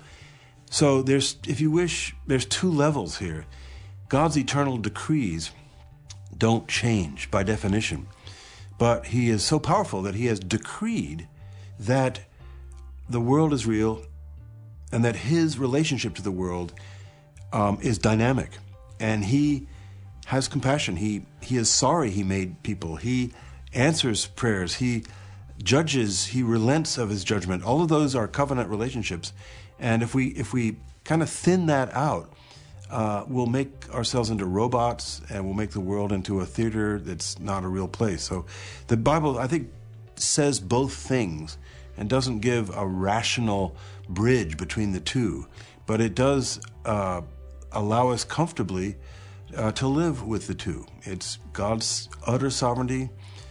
[SPEAKER 11] So there's, if you wish, there's two levels here. God's eternal decrees don't change by definition, but he is so powerful that he has decreed that the world is real and that his relationship to the world um, is dynamic. And he has compassion. He, he is sorry he made people. He answers prayers. He judges. He relents of his judgment. All of those are covenant relationships. And if we, if we kind of thin that out, uh, we'll make ourselves into robots, and we'll make the world into a theater that's not a real place. So the Bible, I think, says both things and doesn't give a rational bridge between the two, but it does uh, allow us comfortably uh, to live with the two. It's God's utter sovereignty,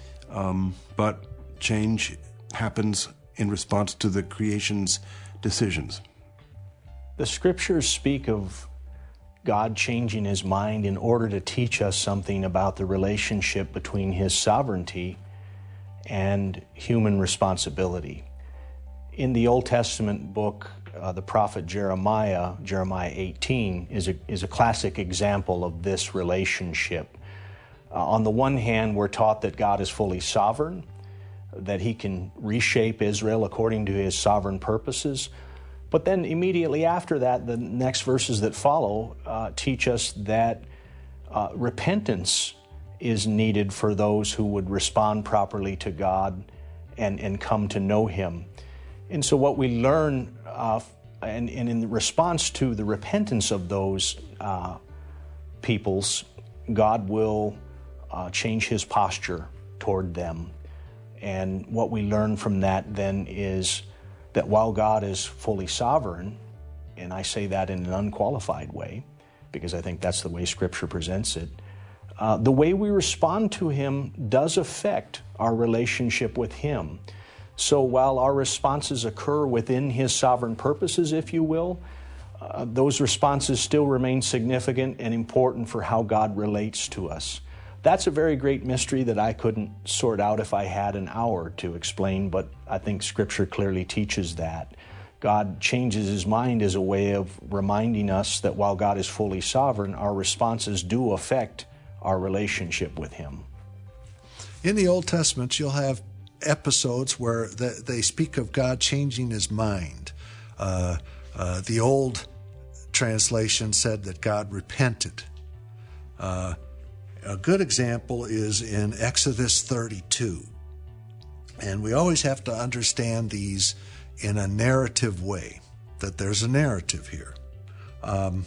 [SPEAKER 11] um, but change happens in response to the creation's decisions.
[SPEAKER 2] The scriptures speak of God changing his mind in order to teach us something about the relationship between his sovereignty and human responsibility. In the Old Testament book, uh, the prophet Jeremiah, Jeremiah eighteen, is a, is a classic example of this relationship. Uh, on the one hand, we're taught that God is fully sovereign, that he can reshape Israel according to his sovereign purposes. But then immediately after that, the next verses that follow uh, teach us that uh, repentance is needed for those who would respond properly to God and, and come to know him. And so what we learn, uh, and, and in response to the repentance of those uh, peoples, God will uh, change his posture toward them. And what we learn from that then is that while God is fully sovereign, and I say that in an unqualified way, because I think that's the way Scripture presents it, uh, the way we respond to him does affect our relationship with him. So while our responses occur within his sovereign purposes, if you will, uh, those responses still remain significant and important for how God relates to us. That's a very great mystery that I couldn't sort out if I had an hour to explain, but I think Scripture clearly teaches that. God changes his mind as a way of reminding us that while God is fully sovereign, our responses do affect our relationship with him.
[SPEAKER 3] In the Old Testament, you'll have episodes where the, they speak of God changing his mind. Uh, uh, the old translation said that God repented. Uh, a good example is in Exodus thirty-two. And we always have to understand these in a narrative way, that there's a narrative here. Um,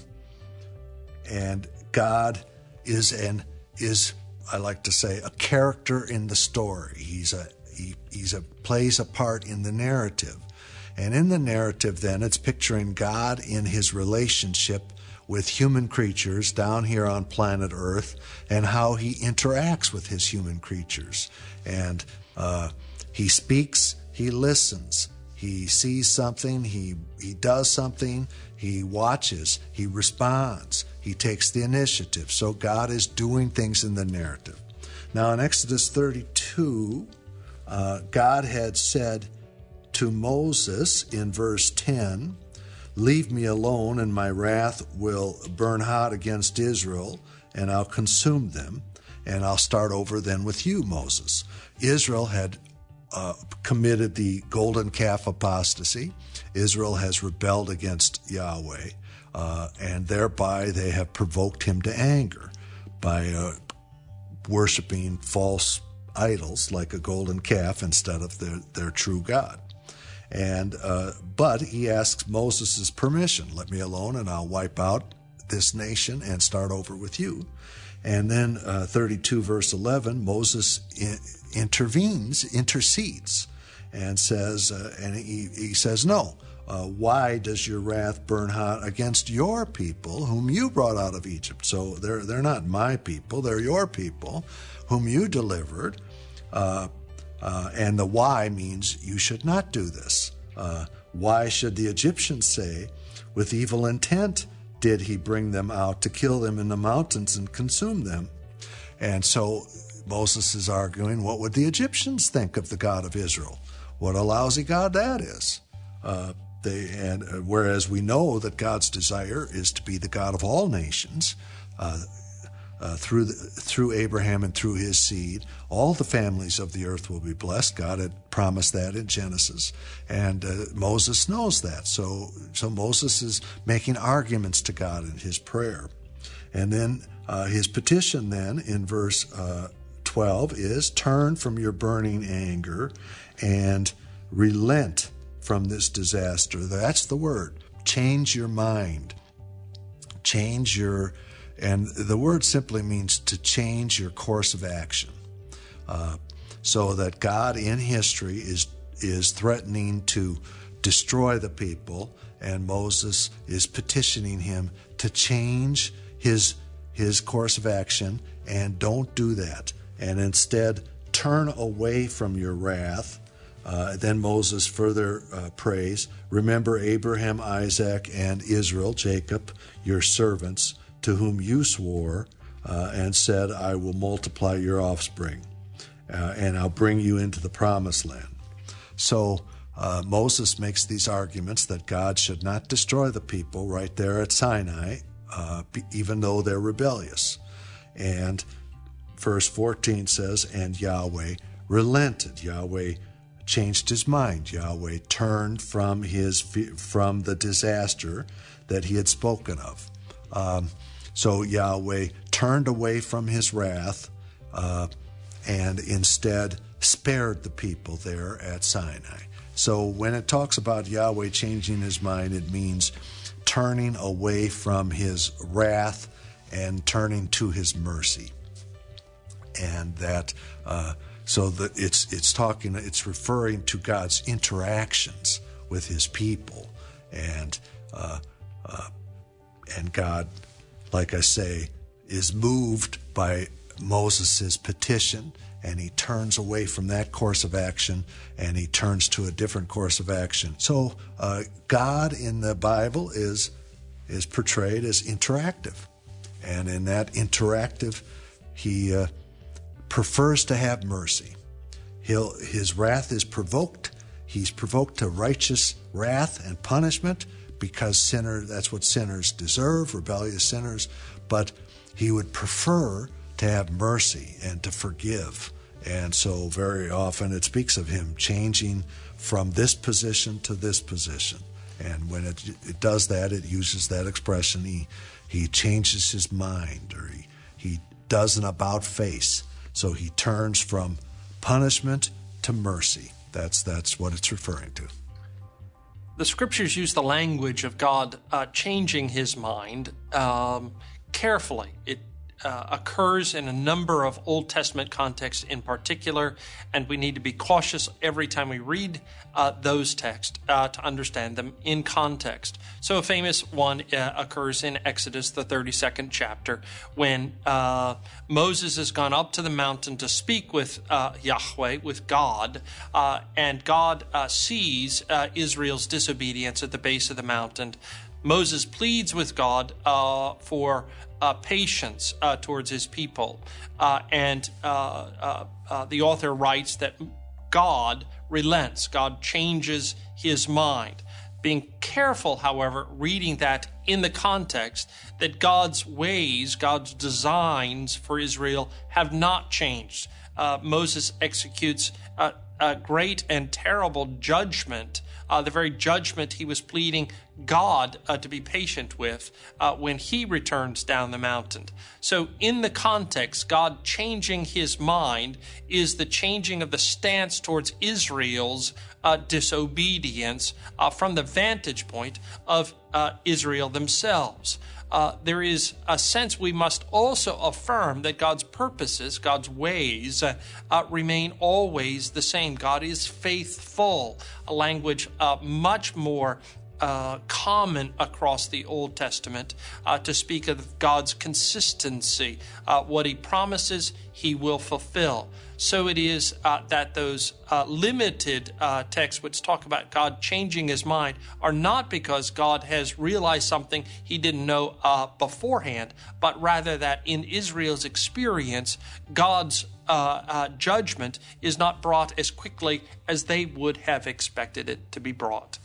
[SPEAKER 3] and God is an is I like to say a character in the story. He's a he he's a plays a part in the narrative. And in the narrative then it's picturing God in his relationship with human creatures down here on planet Earth and how he interacts with his human creatures. And uh, he speaks, he listens, he sees something, he, he does something, he watches, he responds, he takes the initiative. So God is doing things in the narrative. Now in Exodus thirty-two, uh, God had said to Moses in verse ten, "Leave me alone, and my wrath will burn hot against Israel, and I'll consume them, and I'll start over then with you, Moses." Israel had uh, committed the golden calf apostasy. Israel has rebelled against Yahweh, uh, and thereby they have provoked him to anger by uh, worshiping false idols like a golden calf instead of their, their true God. And uh, but he asks Moses' permission. Let me alone and I'll wipe out this nation and start over with you. And then uh, thirty-two verse eleven, Moses in, intervenes, intercedes, and says, uh, and he, he says, no, uh, why does your wrath burn hot against your people whom you brought out of Egypt? So they're, they're not my people, they're your people whom you delivered. Uh, uh, and the why means you should not do this. Uh, why should the Egyptians say, with evil intent did he bring them out to kill them in the mountains and consume them? And so Moses is arguing, what would the Egyptians think of the God of Israel? What a lousy God that is. Uh, they, and uh, whereas we know that God's desire is to be the God of all nations, uh, uh, through the, through Abraham and through his seed, all the families of the earth will be blessed. God had promised that in Genesis, and uh, Moses knows that. So, so Moses is making arguments to God in his prayer, and then uh, his petition then in verse uh, twelve is, turn from your burning anger and relent from this disaster. That's the word. Change your mind. Change your, and the word simply means to change your course of action. Uh, so that God in history is is threatening to destroy the people, and Moses is petitioning him to change his his course of action, and don't do that, and instead turn away from your wrath. Uh, then Moses further uh, prays, remember Abraham, Isaac, and Israel, Jacob, your servants, to whom you swore uh, and said, I will multiply your offspring, uh, and I'll bring you into the promised land. So uh, Moses makes these arguments that God should not destroy the people right there at Sinai, uh, even though they're rebellious. And verse fourteen says, and Yahweh relented. Yahweh changed his mind. Yahweh turned from his from the disaster that he had spoken of. Um, so Yahweh turned away from his wrath uh, and instead spared the people there at Sinai. So when it talks about Yahweh changing his mind, it means turning away from his wrath and turning to his mercy. And that uh, so that it's it's talking it's referring to God's interactions with his people, and uh, uh, and God, like I say, is moved by Moses' petition, and he turns away from that course of action, and he turns to a different course of action. So uh, God in the Bible is is portrayed as interactive, and in that interactive, he uh, prefers to have mercy. He'll, his wrath is provoked. He's provoked to righteous wrath and punishment because sinner, that's what sinners deserve, rebellious sinners. But he would prefer to have mercy and to forgive. And so very often it speaks of him changing from this position to this position. And when it, it does that, it uses that expression, he, he changes his mind, or he, he does an about face. So he turns from punishment to mercy. That's that's what it's referring to.
[SPEAKER 10] The scriptures use the language of God uh, changing his mind um, carefully. It uh, occurs in a number of Old Testament contexts in particular, and we need to be cautious every time we read uh, those texts uh, to understand them in context. So a famous one uh, occurs in Exodus, the thirty-second chapter, when uh, Moses has gone up to the mountain to speak with uh, Yahweh, with God, uh, and God uh, sees uh, Israel's disobedience at the base of the mountain. Moses pleads with God uh, for uh, patience uh, towards his people. Uh, and uh, uh, uh, the author writes that God relents, God changes his mind. Being careful, however, reading that in the context that God's ways, God's designs for Israel have not changed. Uh, Moses executes a, a great and terrible judgment. Uh, the very judgment he was pleading God uh, to be patient with uh, when he returns down the mountain. So in the context, God changing his mind is the changing of the stance towards Israel's uh, disobedience uh, from the vantage point of uh, Israel themselves. Uh, there is a sense we must also affirm that God's purposes, God's ways, uh, uh, remain always the same. God is faithful, a language uh, much more uh, common across the Old Testament uh, to speak of God's consistency. Uh, what he promises, he will fulfill. So it is uh, that those uh, limited uh, texts which talk about God changing his mind are not because God has realized something he didn't know uh, beforehand, but rather that in Israel's experience, God's uh, uh, judgment is not brought as quickly as they would have expected it to be brought.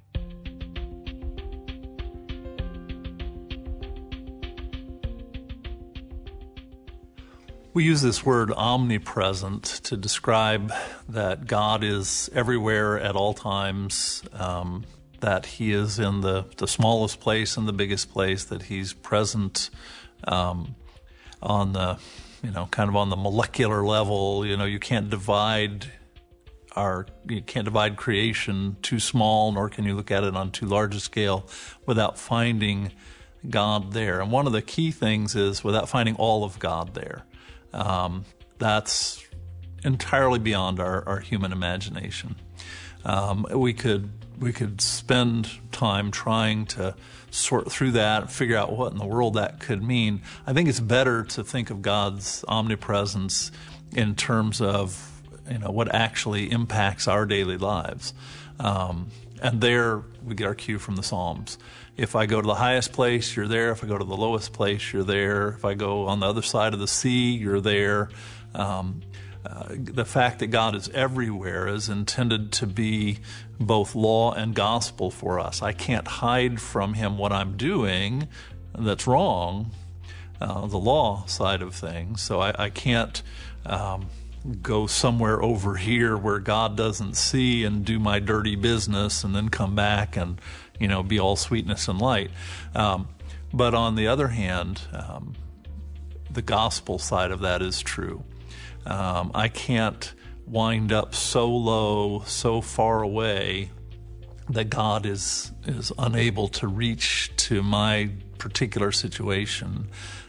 [SPEAKER 9] We use this word omnipresent to describe that God is everywhere at all times, um, that he is in the, the smallest place and the biggest place, that he's present um, on the, you know, kind of on the molecular level. You know, you can't divide our, you can't divide creation too small, nor can you look at it on too large a scale without finding God there. And one of the key things is without finding all of God there. Um, that's entirely beyond our, our human imagination. Um, we could we could spend time trying to sort through that and figure out what in the world that could mean. I think it's better to think of God's omnipresence in terms of, you know, what actually impacts our daily lives. Um, and there we get our cue from the Psalms. If I go to the highest place, you're there. If I go to the lowest place, you're there. If I go on the other side of the sea, you're there. Um, uh, the fact that God is everywhere is intended to be both law and gospel for us. I can't hide from him what I'm doing that's wrong, uh, the law side of things. So I, I can't um, go somewhere over here where God doesn't see and do my dirty business and then come back and, you know, be all sweetness and light. Um, but on the other hand, um, the gospel side of that is true. Um, I can't wind up so low, so far away that God is is unable to reach to my particular situation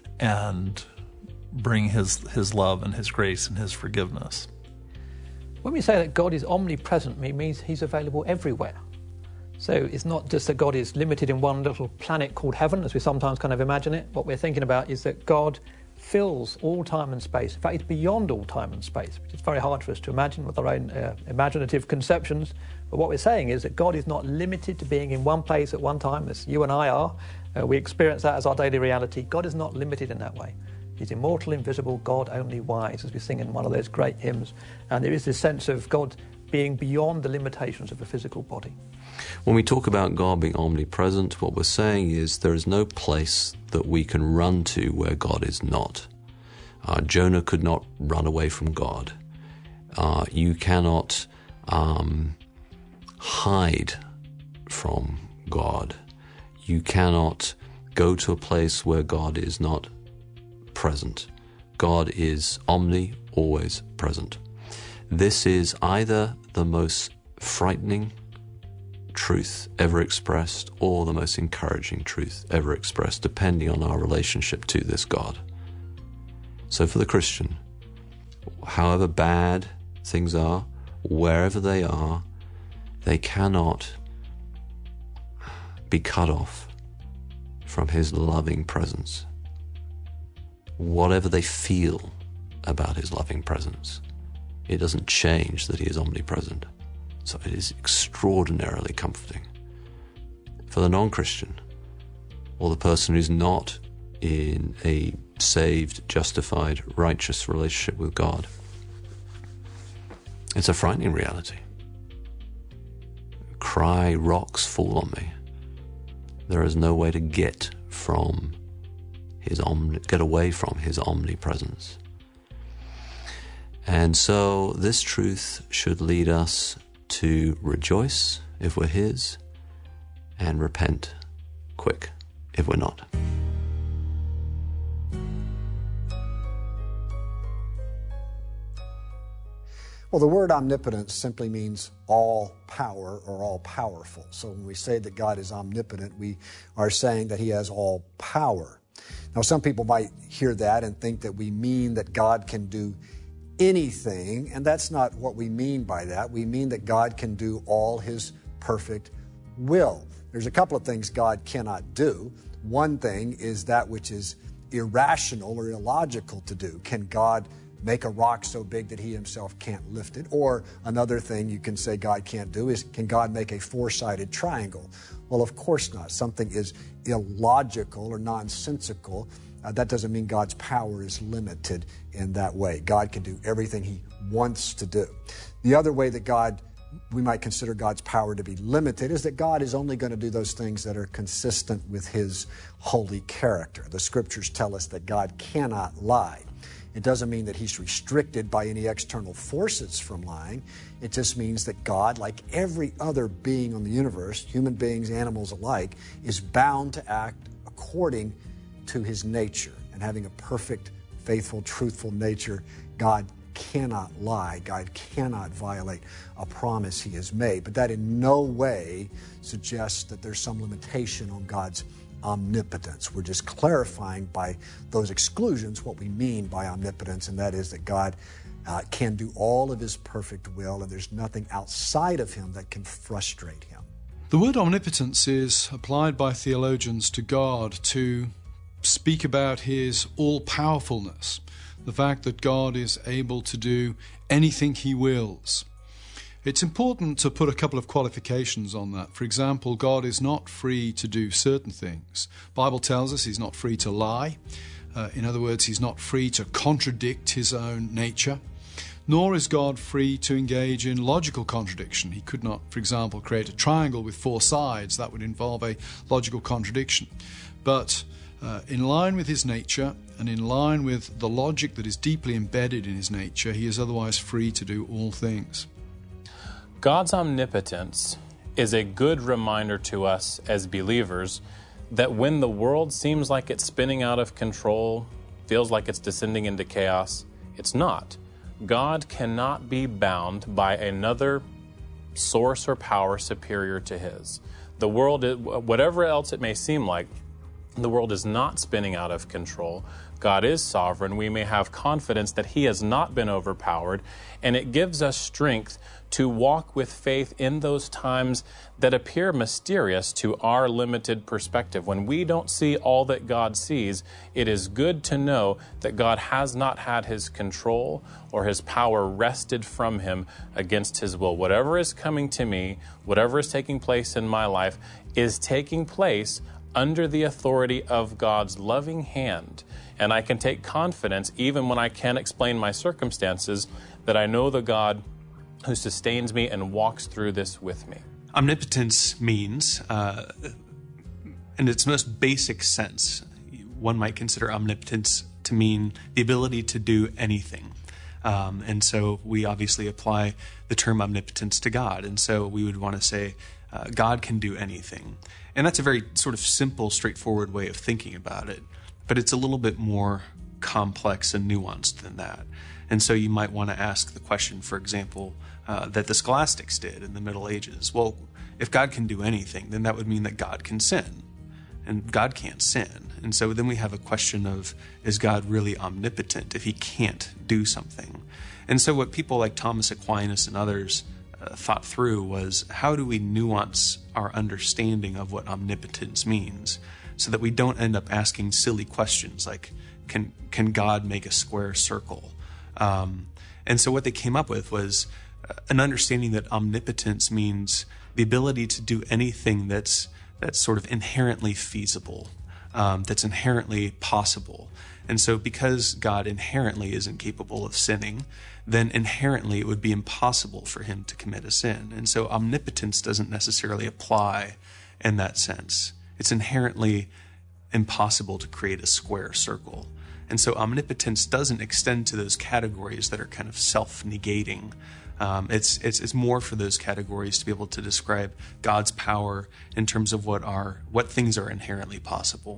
[SPEAKER 9] and bring his his love and his grace and his forgiveness.
[SPEAKER 14] When we say that God is omnipresent, it means he's available everywhere. So it's not just that God is limited in one little planet called heaven, as we sometimes kind of imagine it. What we're thinking about is that God fills all time and space. In fact, it's beyond all time and space, which is very hard for us to imagine with our own uh, imaginative conceptions. But what we're saying is that God is not limited to being in one place at one time, as you and I are. Uh, we experience that as our daily reality. God is not limited in that way. He's immortal, invisible, God only wise, as we sing in one of those great hymns. And there is this sense of God being beyond the limitations of a physical body.
[SPEAKER 18] When we talk about God being omnipresent, what we're saying is there is no place that we can run to where God is not. Uh, Jonah could not run away from God. Uh, you cannot um, hide from God. You cannot go to a place where God is not present. God is omni, always present. This is either the most frightening truth ever expressed or the most encouraging truth ever expressed, depending on our relationship to this God. So for the Christian, however bad things are, wherever they are, they cannot be cut off from his loving presence. Whatever they feel about his loving presence, it doesn't change that he is omnipresent. So it is extraordinarily comforting. For the non-Christian, or the person who's not in a saved, justified, righteous relationship with God, it's a frightening reality. Cry, rocks fall on me. There is no way to get from his omni- get away from his omnipresence. And so this truth should lead us to rejoice if we're his, and repent quick if we're not.
[SPEAKER 19] Well, the word omnipotence simply means all power or all powerful. So when we say that God is omnipotent, we are saying that he has all power. Now, some people might hear that and think that we mean that God can do anything, and that's not what we mean by that. We mean that God can do all his perfect will. There's a couple of things God cannot do. One thing is that which is irrational or illogical to do. Can God make a rock so big that he himself can't lift it? Or another thing you can say God can't do is, can God make a four-sided triangle? Well, of course not. Something is illogical or nonsensical. Uh, that doesn't mean God's power is limited in that way. God can do everything he wants to do. The other way that God, we might consider God's power to be limited is that God is only going to do those things that are consistent with his holy character. The scriptures tell us that God cannot lie. It doesn't mean that he's restricted by any external forces from lying. It just means that God, like every other being on the universe, human beings, animals alike, is bound to act according to his nature. And having a perfect, faithful, truthful nature, God cannot lie. God cannot violate a promise he has made. But that in no way suggests that there's some limitation on God's omnipotence. We're just clarifying by those exclusions what we mean by omnipotence, and that is that God uh, can do all of his perfect will, and there's nothing outside of him that can frustrate him.
[SPEAKER 5] The word omnipotence is applied by theologians to God to speak about his all-powerfulness, the fact that God is able to do anything he wills. It's important to put a couple of qualifications on that. For example, God is not free to do certain things. The Bible tells us he's not free to lie. Uh, in other words, he's not free to contradict his own nature. Nor is God free to engage in logical contradiction. He could not, for example, create a triangle with four sides. That would involve a logical contradiction. But uh, in line with his nature and in line with the logic that is deeply embedded in his nature, he is otherwise free to do all things.
[SPEAKER 7] God's omnipotence is a good reminder to us as believers that when the world seems like it's spinning out of control, feels like it's descending into chaos, it's not. God cannot be bound by another source or power superior to his. The world, whatever else it may seem like, the world is not spinning out of control. God is sovereign. We may have confidence that he has not been overpowered, and it gives us strength to walk with faith in those times that appear mysterious to our limited perspective. When we don't see all that God sees, it is good to know that God has not had his control or his power wrested from him against his will. Whatever is coming to me, whatever is taking place in my life, is taking place under the authority of God's loving hand. And I can take confidence, even when I can't explain my circumstances, that I know the God who sustains me and walks through this with me.
[SPEAKER 8] Omnipotence means, uh, in its most basic sense, one might consider omnipotence to mean the ability to do anything. Um, and so we obviously apply the term omnipotence to God. And so we would want to say, uh, God can do anything. And that's a very sort of simple, straightforward way of thinking about it. But it's a little bit more complex and nuanced than that. And so you might want to ask the question, for example, uh, that the scholastics did in the Middle Ages. Well, if God can do anything, then that would mean that God can sin. And God can't sin. And so then we have a question of, is God really omnipotent if he can't do something? And so what people like Thomas Aquinas and others uh, thought through was, how do we nuance our understanding of what omnipotence means so that we don't end up asking silly questions like, can, can God make a square circle? Um, and so what they came up with was an understanding that omnipotence means the ability to do anything that's that's sort of inherently feasible, um, that's inherently possible. And so because God inherently isn't capable of sinning, then inherently it would be impossible for him to commit a sin. And so omnipotence doesn't necessarily apply in that sense. It's inherently impossible to create a square circle. And so omnipotence doesn't extend to those categories that are kind of self-negating. Um, it's, it's it's more for those categories to be able to describe God's power in terms of what are what things are inherently possible.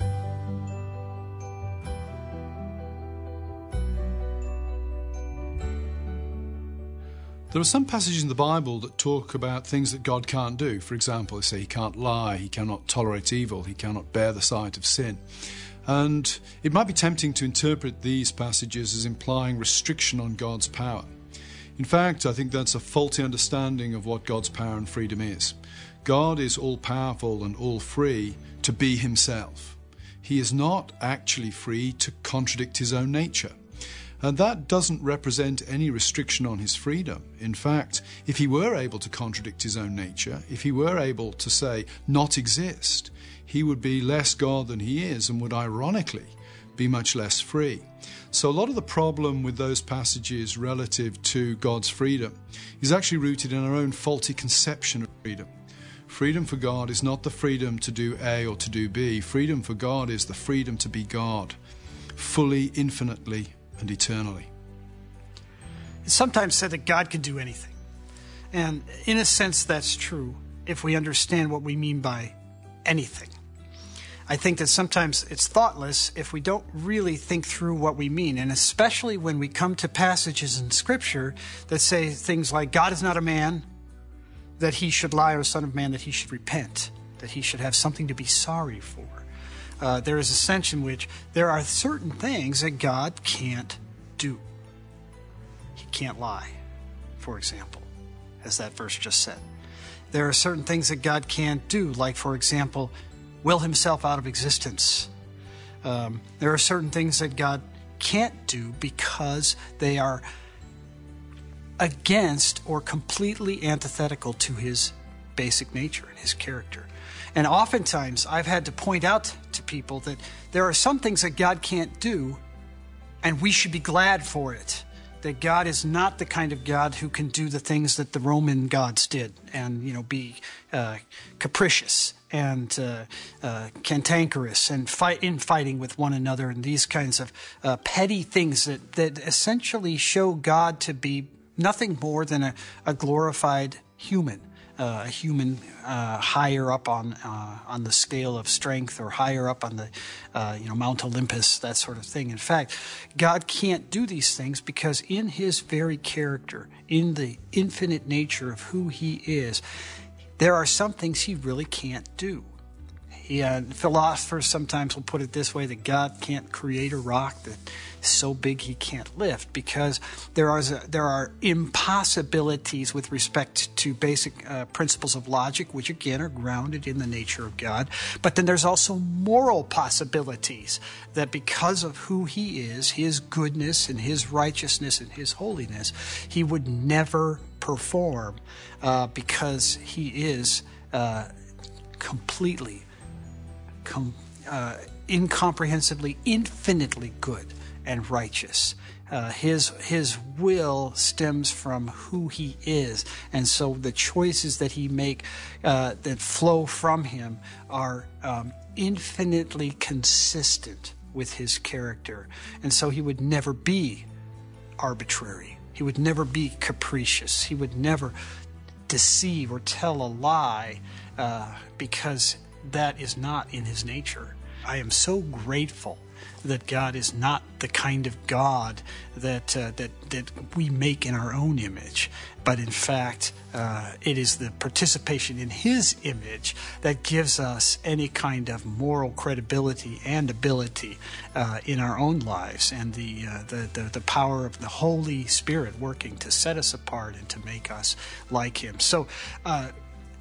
[SPEAKER 5] There are some passages in the Bible that talk about things that God can't do. For example, they say he can't lie, he cannot tolerate evil, he cannot bear the sight of sin. And it might be tempting to interpret these passages as implying restriction on God's power. In fact, I think that's a faulty understanding of what God's power and freedom is. God is all-powerful and all-free to be himself. He is not actually free to contradict his own nature. And that doesn't represent any restriction on his freedom. In fact, if he were able to contradict his own nature, if he were able to say, not exist, he would be less God than he is and would ironically be much less free. So a lot of the problem with those passages relative to God's freedom is actually rooted in our own faulty conception of freedom. Freedom for God is not the freedom to do A or to do B. Freedom for God is the freedom to be God, fully, infinitely, and eternally.
[SPEAKER 12] It's sometimes said that God can do anything. And in a sense, that's true if we understand what we mean by anything. I think that sometimes it's thoughtless if we don't really think through what we mean, and especially when we come to passages in Scripture that say things like, God is not a man that he should lie, or a son of man that he should repent, that he should have something to be sorry for. Uh, there is a sense in which there are certain things that God can't do. He can't lie, for example, as that verse just said. There are certain things that God can't do, like, for example, will himself out of existence. Um, there are certain things that God can't do because they are against or completely antithetical to his basic nature and his character. And oftentimes I've had to point out to people that there are some things that God can't do, and we should be glad for it. That God is not the kind of God who can do the things that the Roman gods did, and, you know, be uh, capricious and uh, uh, cantankerous and fight infighting with one another, and these kinds of uh, petty things that, that essentially show God to be nothing more than a, a glorified human. Uh, a human uh, higher up on uh, on the scale of strength, or higher up on the uh, you know Mount Olympus, that sort of thing. In fact, God can't do these things because in his very character, in the infinite nature of who he is, there are some things he really can't do. He, uh, philosophers sometimes will put it this way, that God can't create a rock that is so big he can't lift, because there are there are impossibilities with respect to basic uh, principles of logic, which again are grounded in the nature of God. But then there's also moral possibilities that because of who he is, his goodness and his righteousness and his holiness, he would never perform uh, because he is uh, completely Com, uh, incomprehensibly, infinitely good and righteous. Uh, his his will stems from who he is, and so the choices that he make uh, that flow from him are um, infinitely consistent with his character, and so he would never be arbitrary. He would never be capricious. He would never deceive or tell a lie uh, because that is not in his nature. I am so grateful that God is not the kind of God that uh, that that we make in our own image, but in fact, uh, it is the participation in his image that gives us any kind of moral credibility and ability uh, in our own lives, and the, uh, the the the power of the Holy Spirit working to set us apart and to make us like him. So. Uh,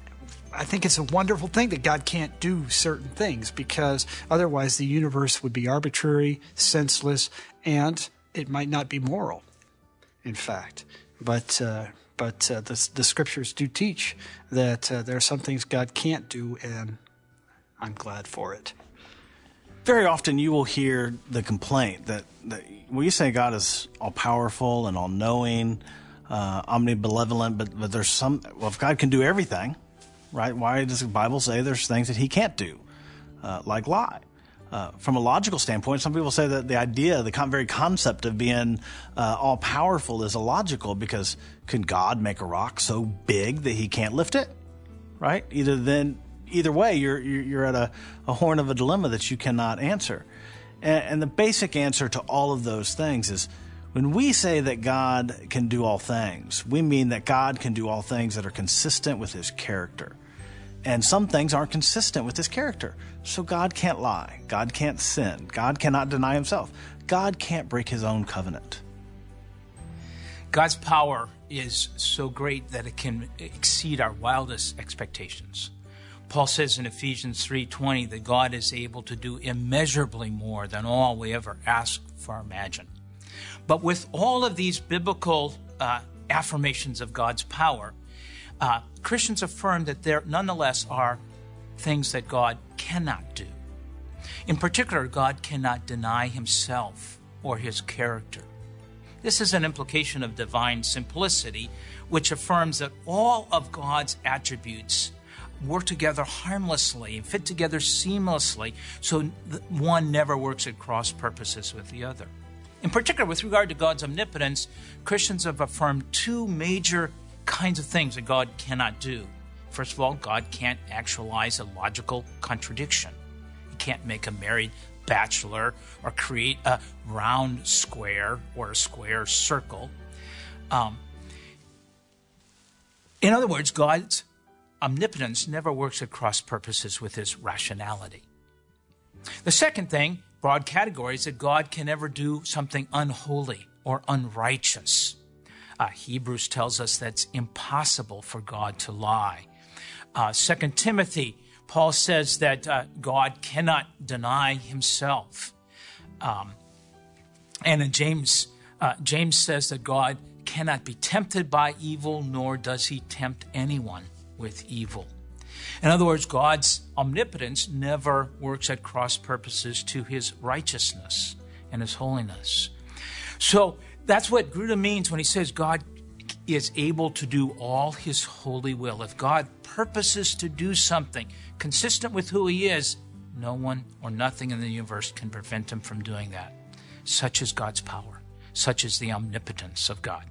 [SPEAKER 12] I think it's a wonderful thing that God can't do certain things, because otherwise the universe would be arbitrary, senseless, and it might not be moral, in fact. But uh, but uh, the, the scriptures do teach that uh, there are some things God can't do, and I'm glad for it.
[SPEAKER 13] Very often you will hear the complaint that, that when you say God is all-powerful and all-knowing, uh, omnibenevolent, but, but there's some, well, if God can do everything, right? Why does the Bible say there's things that he can't do, uh, like lie? uh, from a logical standpoint, some people say that the idea, the con- very concept of being uh, all-powerful is illogical, because can God make a rock so big that he can't lift it? Right? Either then, either way, you're you're at a, a horn of a dilemma that you cannot answer. And, and the basic answer to all of those things is, when we say that God can do all things, we mean that God can do all things that are consistent with his character. And some things aren't consistent with his character. So God can't lie. God can't sin. God cannot deny himself. God can't break his own covenant.
[SPEAKER 6] God's power is so great that it can exceed our wildest expectations. Paul says in Ephesians three twenty that God is able to do immeasurably more than all we ever ask or imagine. But with all of these biblical uh, affirmations of God's power, uh, Christians affirm that there nonetheless are things that God cannot do. In particular, God cannot deny himself or his character. This is an implication of divine simplicity, which affirms that all of God's attributes work together harmlessly and fit together seamlessly, so one never works at cross purposes with the other. In particular, with regard to God's omnipotence, Christians have affirmed two major kinds of things that God cannot do. First of all, God can't actualize a logical contradiction. He can't make a married bachelor or create a round square or a square circle. Um, in other words, God's omnipotence never works at cross purposes with his rationality. The second thing, broad category, is that God can never do something unholy or unrighteous. Uh, Hebrews tells us that's impossible for God to lie. Uh, Second Timothy, Paul says that uh, God cannot deny himself. Um, and in James, uh, James says that God cannot be tempted by evil, nor does he tempt anyone with evil. In other words, God's omnipotence never works at cross purposes to his righteousness and his holiness. So that's what Grudem means when he says God is able to do all his holy will. If God purposes to do something consistent with who he is, no one or nothing in the universe can prevent him from doing that. Such is God's power. Such is the omnipotence of God.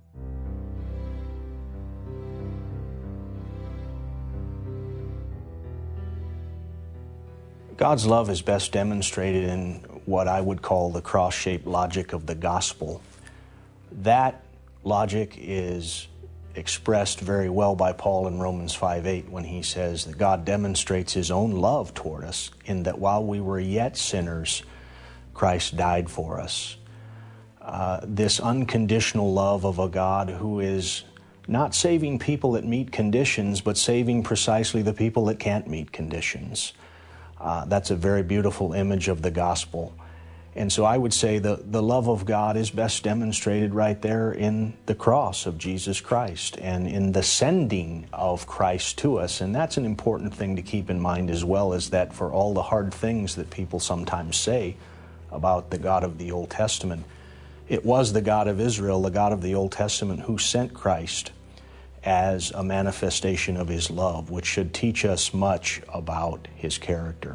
[SPEAKER 2] God's love is best demonstrated in what I would call the cross-shaped logic of the gospel. That logic is expressed very well by Paul in Romans five eight when he says that God demonstrates his own love toward us in that while we were yet sinners, Christ died for us. Uh, this unconditional love of a God who is not saving people that meet conditions, but saving precisely the people that can't meet conditions. Uh, that's a very beautiful image of the gospel. And so I would say the, the love of God is best demonstrated right there in the cross of Jesus Christ and in the sending of Christ to us. And that's an important thing to keep in mind as well, is that for all the hard things that people sometimes say about the God of the Old Testament, it was the God of Israel, the God of the Old Testament, who sent Christ as a manifestation of his love, which should teach us much about his character.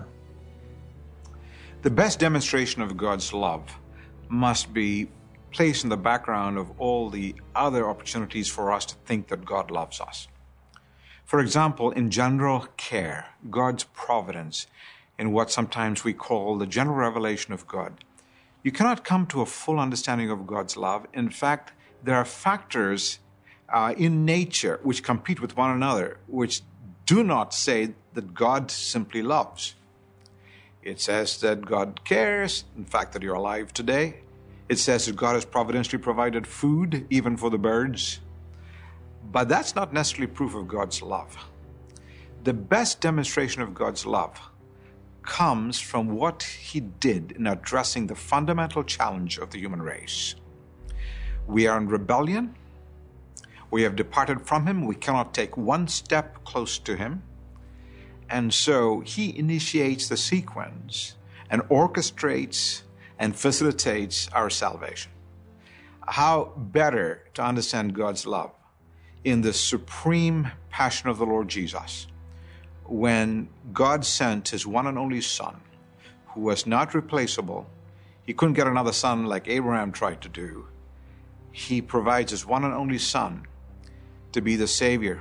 [SPEAKER 15] The best demonstration of God's love must be placed in the background of all the other opportunities for us to think that God loves us. For example, in general care, God's providence, in what sometimes we call the general revelation of God, you cannot come to a full understanding of God's love. In fact, there are factors uh, in nature which compete with one another, which do not say that God simply loves. It says that God cares, in fact, that you're alive today. It says that God has providentially provided food, even for the birds. But that's not necessarily proof of God's love. The best demonstration of God's love comes from what he did in addressing the fundamental challenge of the human race. We are in rebellion. We have departed from him. We cannot take one step close to him. And so he initiates the sequence and orchestrates and facilitates our salvation. How better to understand God's love in the supreme passion of the Lord Jesus, when God sent his one and only Son, who was not replaceable. He couldn't get another son like Abraham tried to do. He provides his one and only Son to be the Savior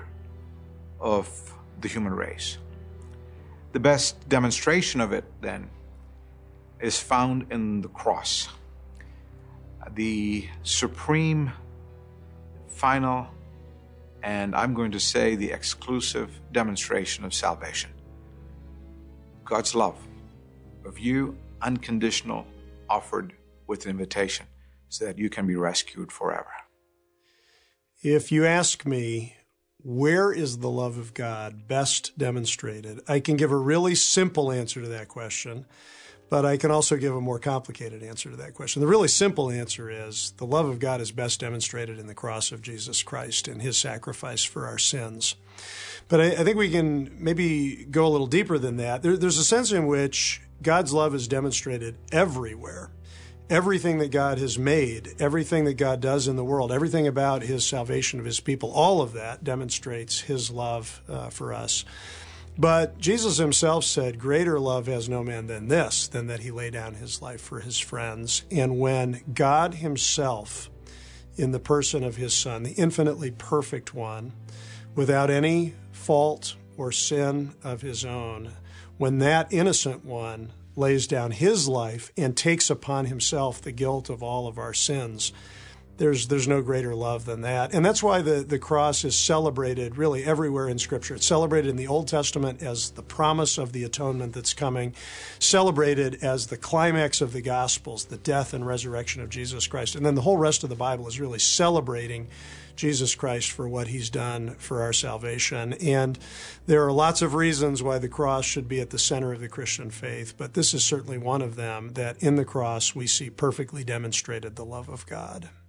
[SPEAKER 15] of the human race. The best demonstration of it, then, is found in the cross. The supreme, final, and I'm going to say the exclusive demonstration of salvation. God's love of you, unconditional, offered with invitation, so that you can be rescued forever.
[SPEAKER 16] If you ask me, where is the love of God best demonstrated? I can give a really simple answer to that question, but I can also give a more complicated answer to that question. The really simple answer is the love of God is best demonstrated in the cross of Jesus Christ and his sacrifice for our sins. But I, I think we can maybe go a little deeper than that. There, there's a sense in which God's love is demonstrated everywhere. Everything that God has made, everything that God does in the world, everything about his salvation of his people, all of that demonstrates his love uh, for us. But Jesus himself said, greater love has no man than this, than that he lay down his life for his friends. And when God himself, in the person of his Son, the infinitely perfect one, without any fault or sin of his own, when that innocent one lays down his life and takes upon himself the guilt of all of our sins, there's there's no greater love than that. And that's why the, the cross is celebrated really everywhere in Scripture. It's celebrated in the Old Testament as the promise of the atonement that's coming, celebrated as the climax of the Gospels, the death and resurrection of Jesus Christ. And then the whole rest of the Bible is really celebrating Jesus Christ for what he's done for our salvation. And there are lots of reasons why the cross should be at the center of the Christian faith, but this is certainly one of them, that in the cross we see perfectly demonstrated the love of God.